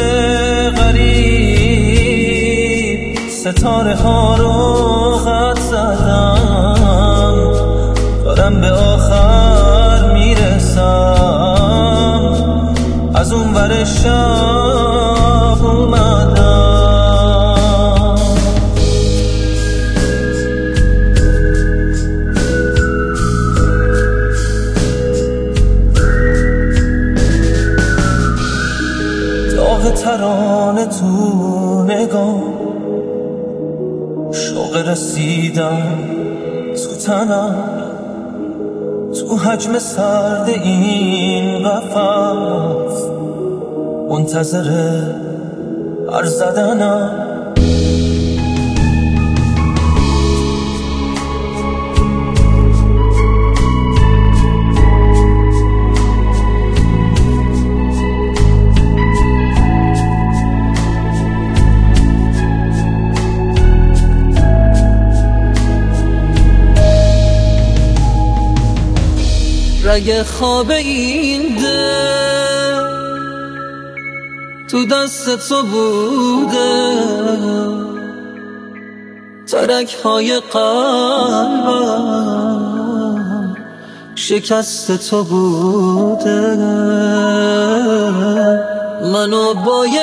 غریب ستاره ها رو خط زدم، دارم به آخر میرسم، از اون ور شب اومدم. داغ ترانه تو نگاه، شوق رسیدم تو تنم، تو حجم سرد این قفس منتظر هر زدنم. رگ خواب این دل تو دست تو بوده، ترک های قلبم شکست تو بوده. منو با یه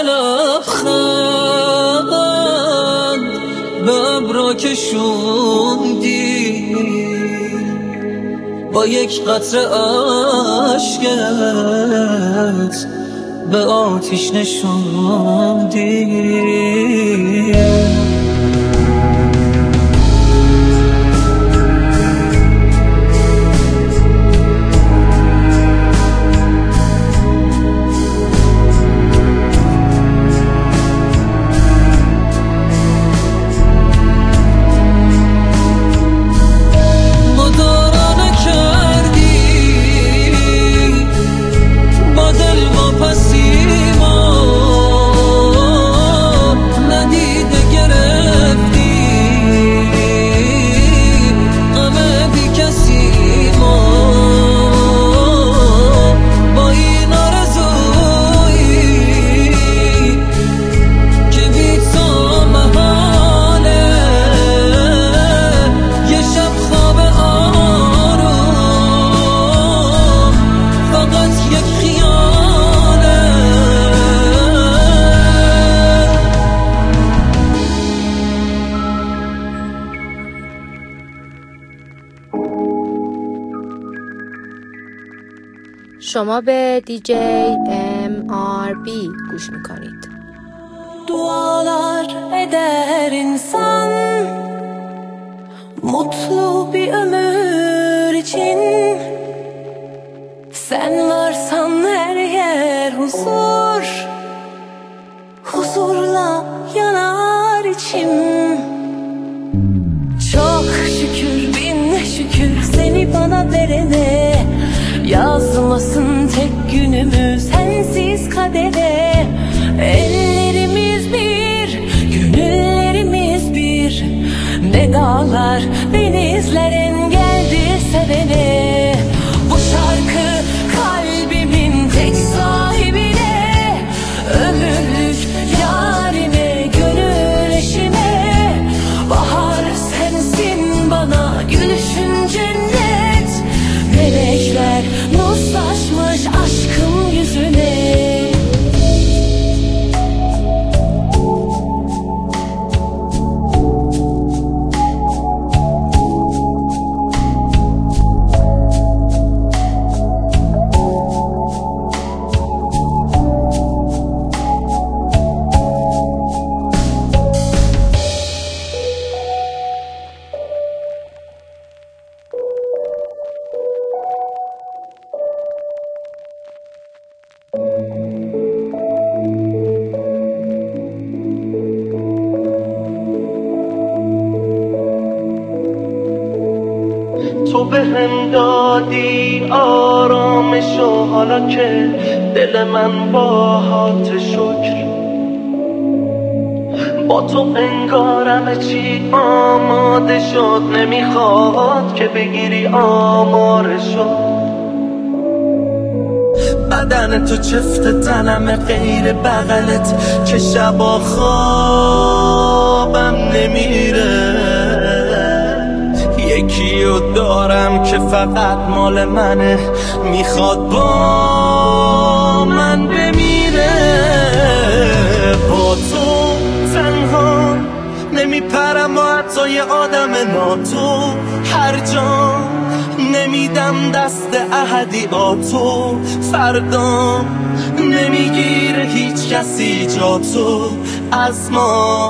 لبخند به ابرا کشوندی، با یک قطره عشقت به آتیش نشوندی. شما به دیجی MRB گوش میکنید. Dualar eder insan mutlu bir ömür için. Sen varsan her yer huzur, huzurla yanar içim. Çok şükür bin şükür seni bana verene, yazmasın tek günümü sensiz kadere. Ellerimiz bir, gönüllerimiz Ne dağlar denizlerin geldi sevene. Bu şarkı kalbimin tek sahibine, ömürlük yarime, gönül eşime. Bahar sensin bana gülüşün cennet, melekler nur saçmış aşkım yüzüne. تو بهم دادی آرامشو، حالا که دل من باهات شکر. با تو انگارم چی آماده شد، نمیخواد که بگیری آمارشو. بدن تو چفت تنم غیر بغلت، که شبا خوابم نمیره. یکیو دارم که فقط مال منه، میخواد با من بمیره. با تو تنها نمیپرم و حتی یه آدم ناتو، هر جا نمیدم دست احدیاتو. فردا نمیگیره هیچ کسی جاتو از ما.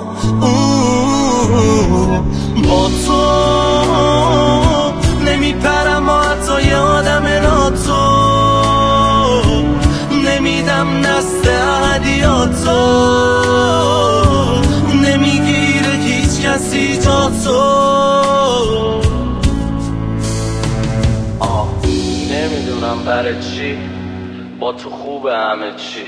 با تو نمیپرم و حتی یه آدم ناتو، نمیدم دست احدیاتو. نمیگیره هیچ کسی جاتو. نمیدونم برای چی با تو خوبه همه چی.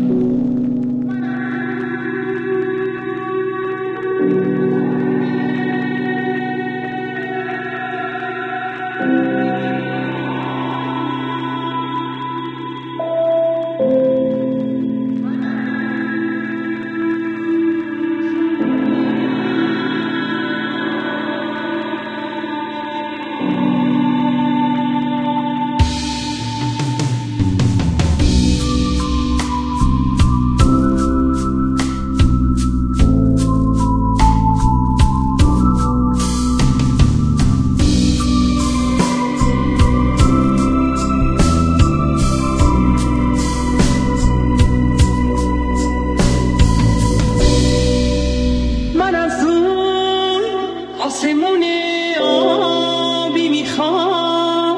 آسمون آبی میخوام،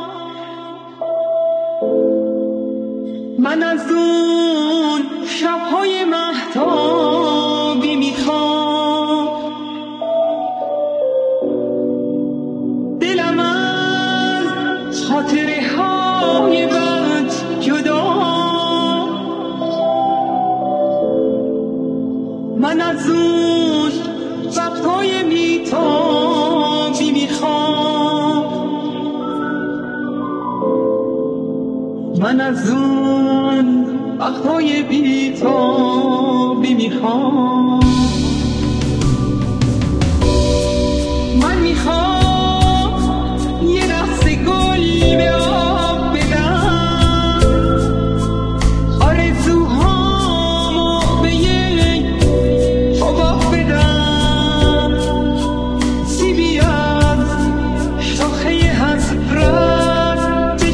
من از اون شبهای مهتابی میخوام. دلم از خاطره های بد جدا، من از اون وقتهای بی‌تابی میخوام. من از اون وقتهای بی‌تابی میخوام. من میخوام یه رقص گل به آب بدم، آرزوهامو به یک حباب بدم. سیبی از شاخه حسرت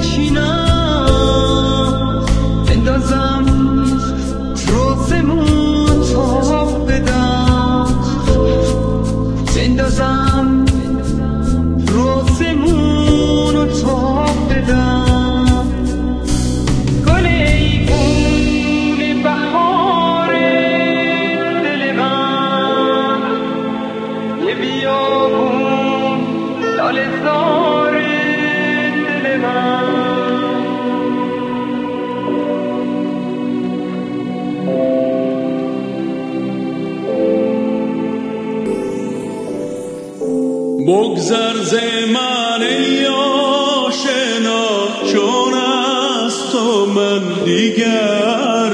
بچینم، بندازم روزمون تاب بدم. بگذر ز من ای آشنا، چون از تو من دیگر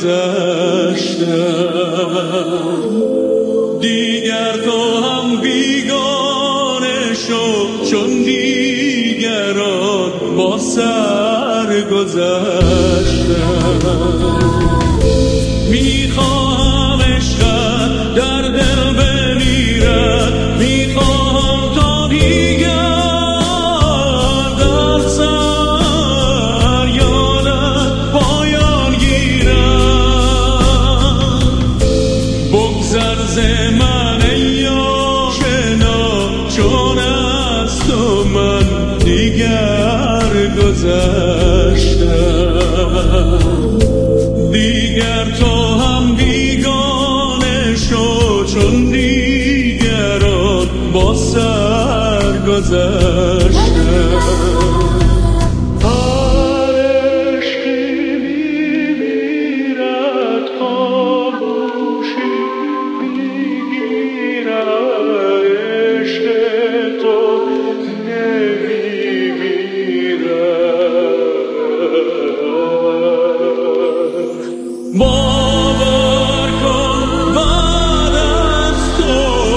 گذشتم. دیگر تو هم بیگانه شو، چون دیگران با سر گذشتم. میخواهم عشقت در دل بمیرد، میخواهم تا دیگر در سر یادت پایان گیرد. بگذر ز من ای آشنا، چون از تو من دیگر گذشتم. دیگر تو هم بیگانه شو، چون دیگران با سر گذشتم. هر عشقی میمیرد، خاموشی میگیرد، عشق تو باور کن بعد از تو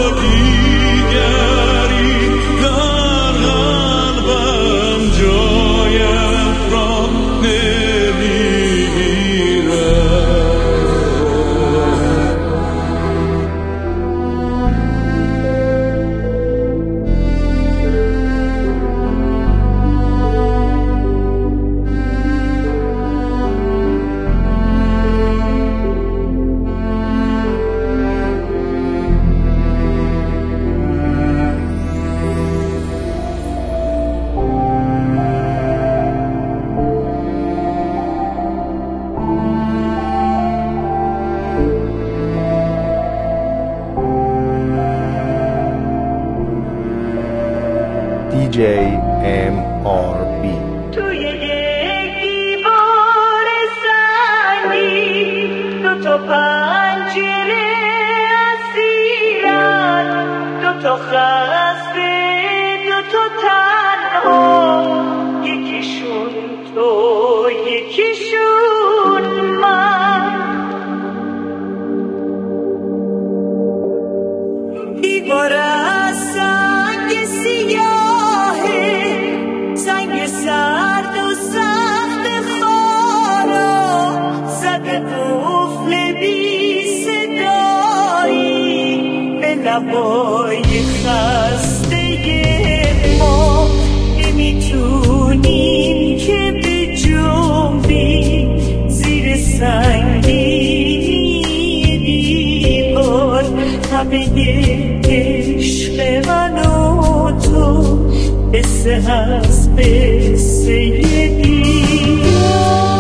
دیگری در قلبم جایت را DJ MRB. توی یک دیوار سنگی، دوتا پنجره اسیرن، دوتا خسته دوتا تنها، یکیشون تو یکیشون من. دیوار از سنگ سیاهه، سنگ سرد و سخت خارا، زده قفل بی صدایی به لبای خسته ما. نمیتونیم که بجنبیم زیر سنگینی دیوار، همه عشق من و تو قصه هست قصه دیوار.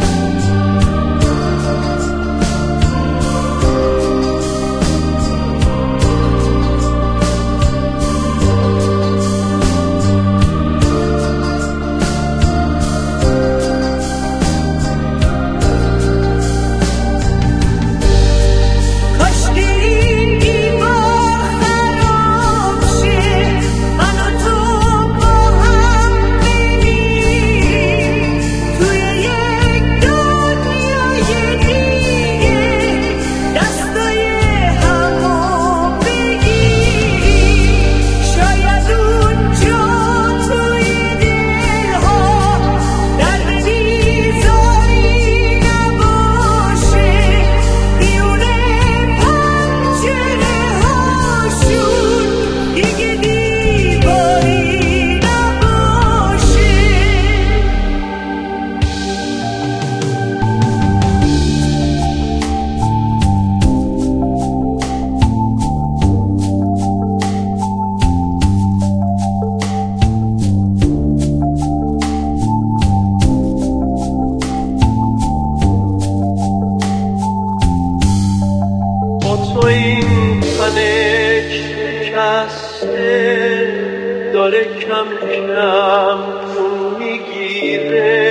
داره کم کم خون میگیره،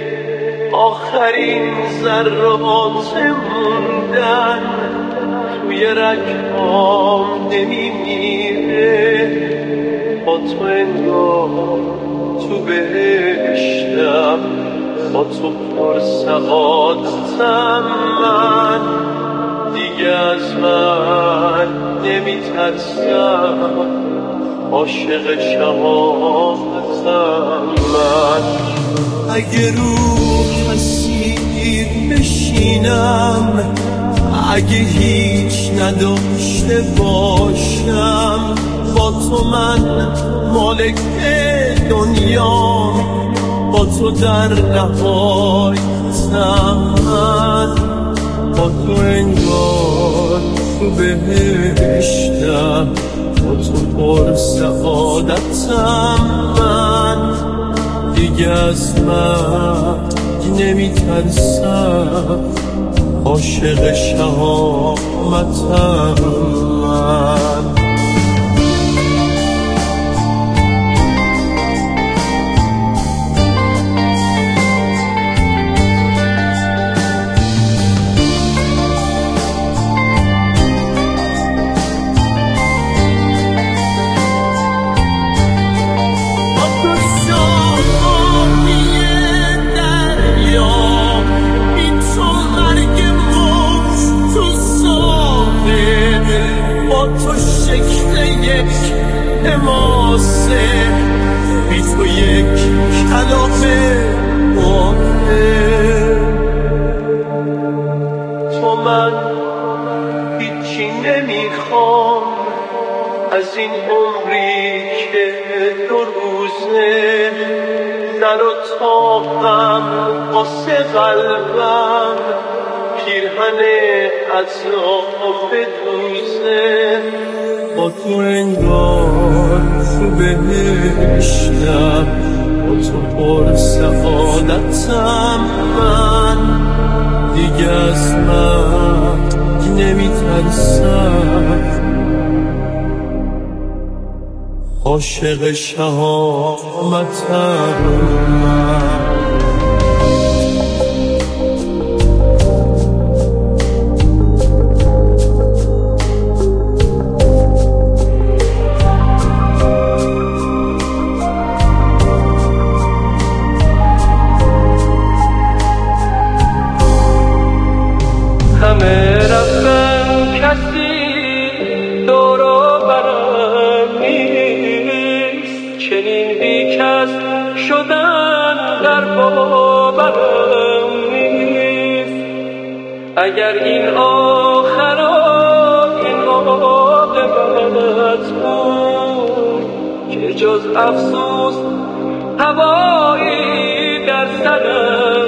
آخرین ذرات موندن توی رگهام نمیمیره. با تو انگار تو بهشتم، با تو پر سعادتم. من دیگه از من نمیترسم، عاشق شهامتم. من اگه رو مسیر بشینم، اگه هیچ نداشته باشم، با تو من مالک دنیام، با تو در نهایتم. من با تو انگار تو بهشتم، با تو پر سعادتم. من دیگه از من نمیترسم، عاشق شهامتم. من حماسه بی تو یک کلامه مانه. تو من هیچی نمیخوام از این عمری که 2 روزه، در اتاقم واسه قلبم پیرهن عذاب دوزه. با تو انگار تو بهشتم، با تو پر سعادتم. من دیگه از من نمیترسم، عاشق شهامتم. همه رفتن کسی دور و برم نیست، چنین بیکس شدن در باورم نیست. اگر این آخرای عاقبت بود که جز افسوس هوایی در سرم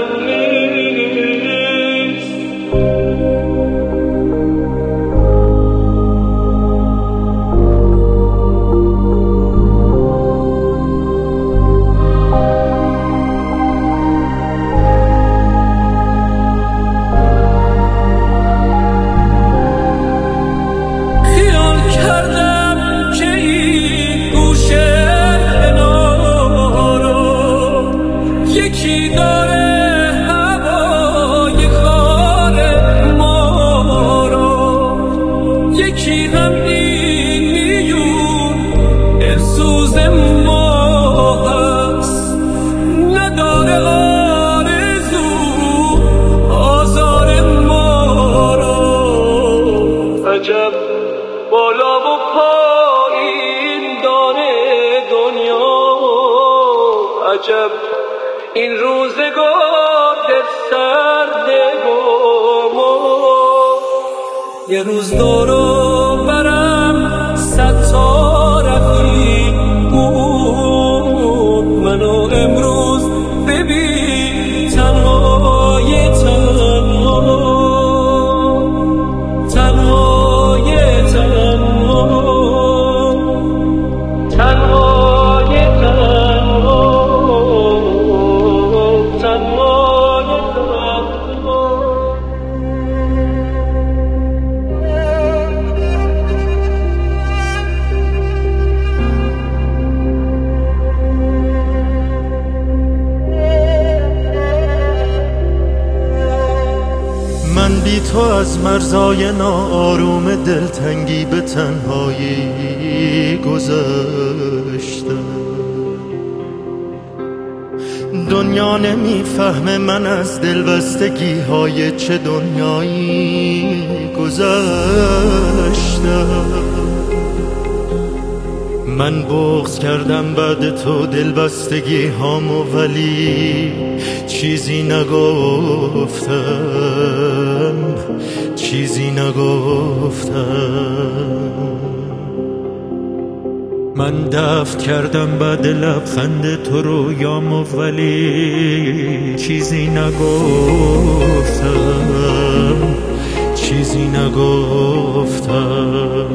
عجب بالا و پایین دانه دنیا، عجب این روزگار در سرد گما. یه روز دورو برم 100 تا رفیق بود، منو امروز ببین تنهای تو از مرزای ناآروم دلتنگی به تنهایی گذشتم. دنیا نمیفهمه من از دلبستگی های چه دنیایی گذشتم. من بغض کردم بعد تو دلبستگی هامو ولی چیزی نگفتم، چیزی نگفتم. من دفن کردم بعد لبخند تو رویامو ولی چیزی نگفتم، چیزی نگفتم.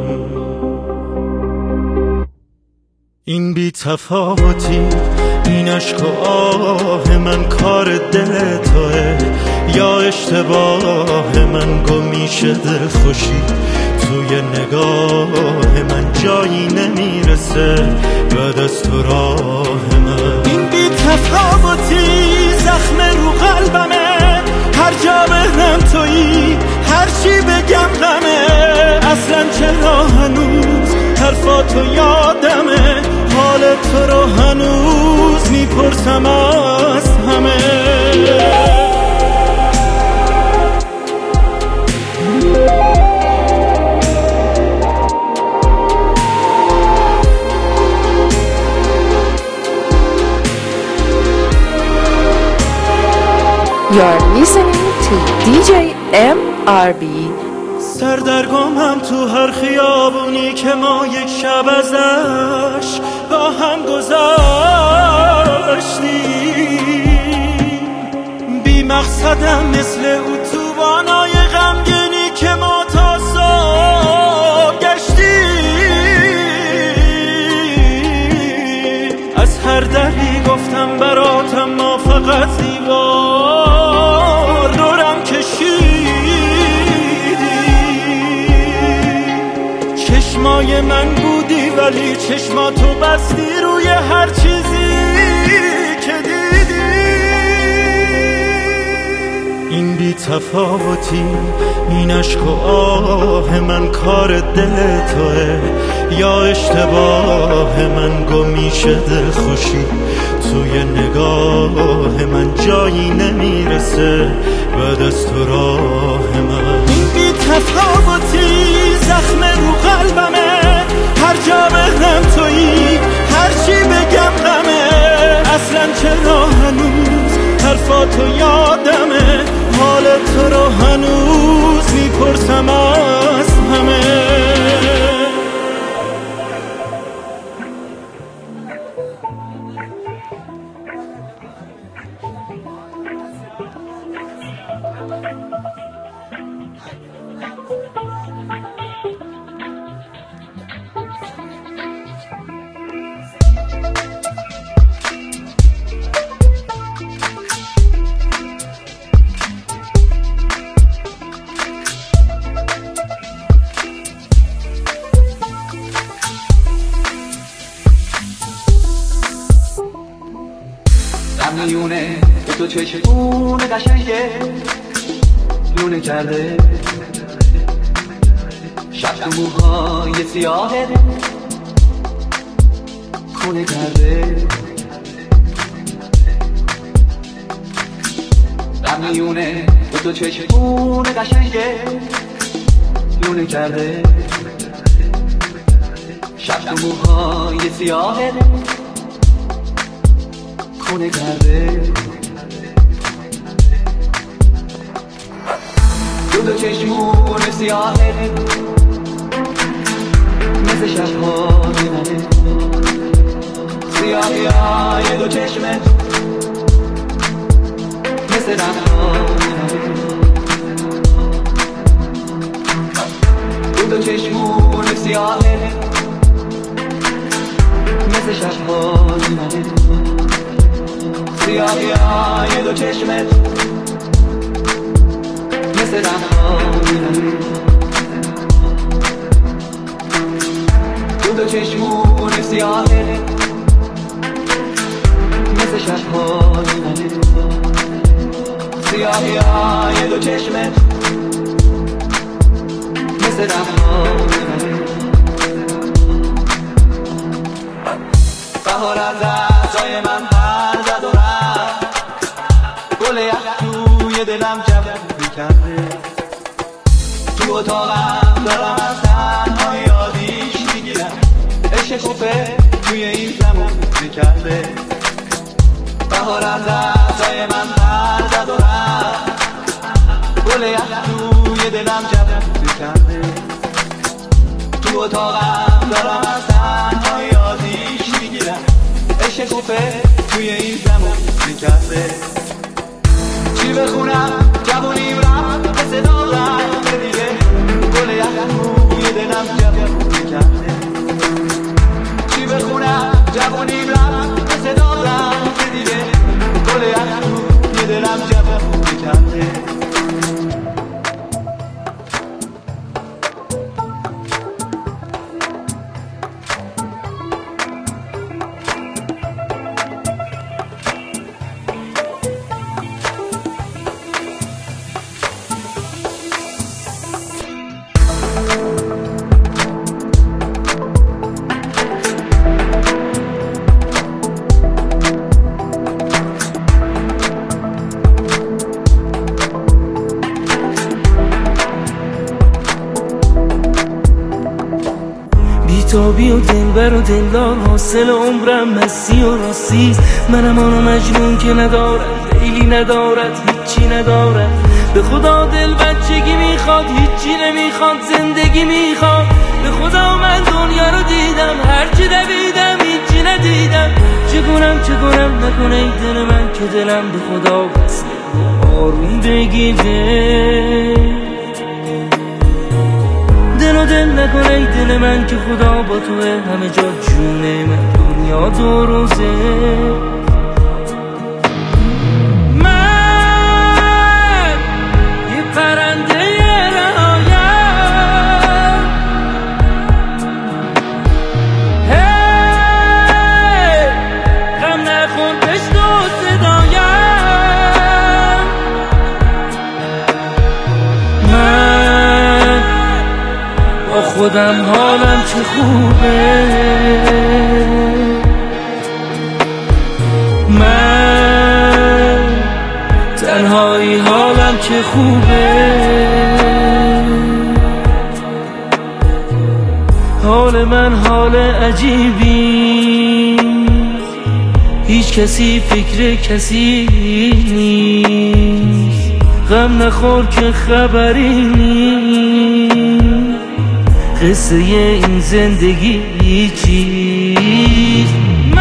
این بی تفاوتی، این عشق و آه من کار دل توه یا اشتباه من؟ گمیشه دل خوشی توی نگاه من، جایی نمیرسه بعد از تو راه من. این بی تفاوتی زخم رو قلبمه، هر جا بهنم تویی، هر چی بگم غمه. اصلا چرا هنوز حرفاتو یادمه، حال تو رو هنوز میپرسم از همه. You're listening to DJ MRB. سردرگمم تو هر خیابونی که ما یک شب ازش با هم گذاشتیم. بی مقصدم مثل اتوبانای غمگینی که ما تا صبح گشتیم. از هر دری گفتم براتم ما فقط دیوار دورم کشیدی. چشمای من بودی ولی چشماتو بستی روی هر چیزی که دیدی. این بی تفاوتی، این عشق و آه من کار دل توه یا اشتباه من؟ گمیشه دل خوشی توی نگاه من، جایی نمیرسه بعد از تو راه من. این بی تفاوتی زخم رو قلبمه، هر جا بهنم تویی، هر چی بگم غمه. اصلا چرا هنوز حرفاتو یادمه، حال تو رو هنوز میپرسم از همه. میونه به تو چشمونه قشنگه لونه کرده، شب تو موهای سیاهه خونه کرده. میونه به تو چشمونه قشنگه لونه کرده، شب تو موهای سیاهه خونه کرده. دو چشمون سیاهه مثل شب‌های منه، سیاهی های دو چشمت مثل رنگ‌های منه. دو چشمون سیاهه مثل شب‌های منه، سیاهی های دو چشمت مثل رنگ‌های منه. دو چشمون سیاهه مثل شب‌های منه، سیاهی های دو چشمت مثل دمها میبره. بهار از دستای من پر زد و رفت، گل یخ توی دلم جوون کرده. تو اتاقم دارم از تنها یادیش میگیرم، عشق خوبه توی این زمان میکرده. بهار از دستای من پر زد و رفت، گل یخ توی دلم جوون میکرده. تو اتاقم دارم از تنها یادیش میگیرم، عشق خوبه توی این زمان میکرده. چی بخونم جوونیم رفت به صدا رفت دیگه، گل یخ توی دلم جوون میکرده. چی بخونم جوونیم رفت به صدا رفت دیگه، گل یخ توی دلم جوون میکرده. بیتابی و دلبر و دلدار حاصل عمرم مستی و راستی. منم آنو مجنون که ندارد لیلی ندارد هیچی ندارد. به خدا دل بچگی میخواد هیچی نمیخواد زندگی میخواد. به خدا من دنیا رو دیدم هرچی دویدم هیچی ندیدم. چه کنم نکنه ای دل من که دلم به خدا بسته آروم بگیره. دل نکنه ای دل من که خدا با توه همه جا جونه من دنیا دو روزه. من یه پرنده رهایم، هی غم نخون پشت و صدایم. من با خودم حالم چه خوبه، من تنهایی حالم چه خوبه. حال من حال عجیبی، هیچ کسی فکر کسی نیست. غم نخور که خبری نیست، قصه این زندگی چیست.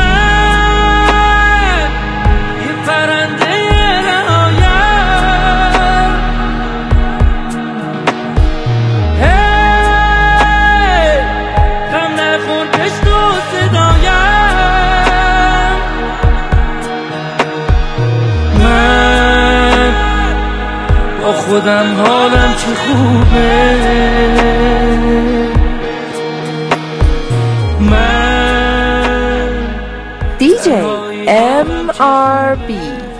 من یه پرنده رهایم، هی غم نخور پشت و صدایم. من با خودم حالم چه خوبه، DJ MRB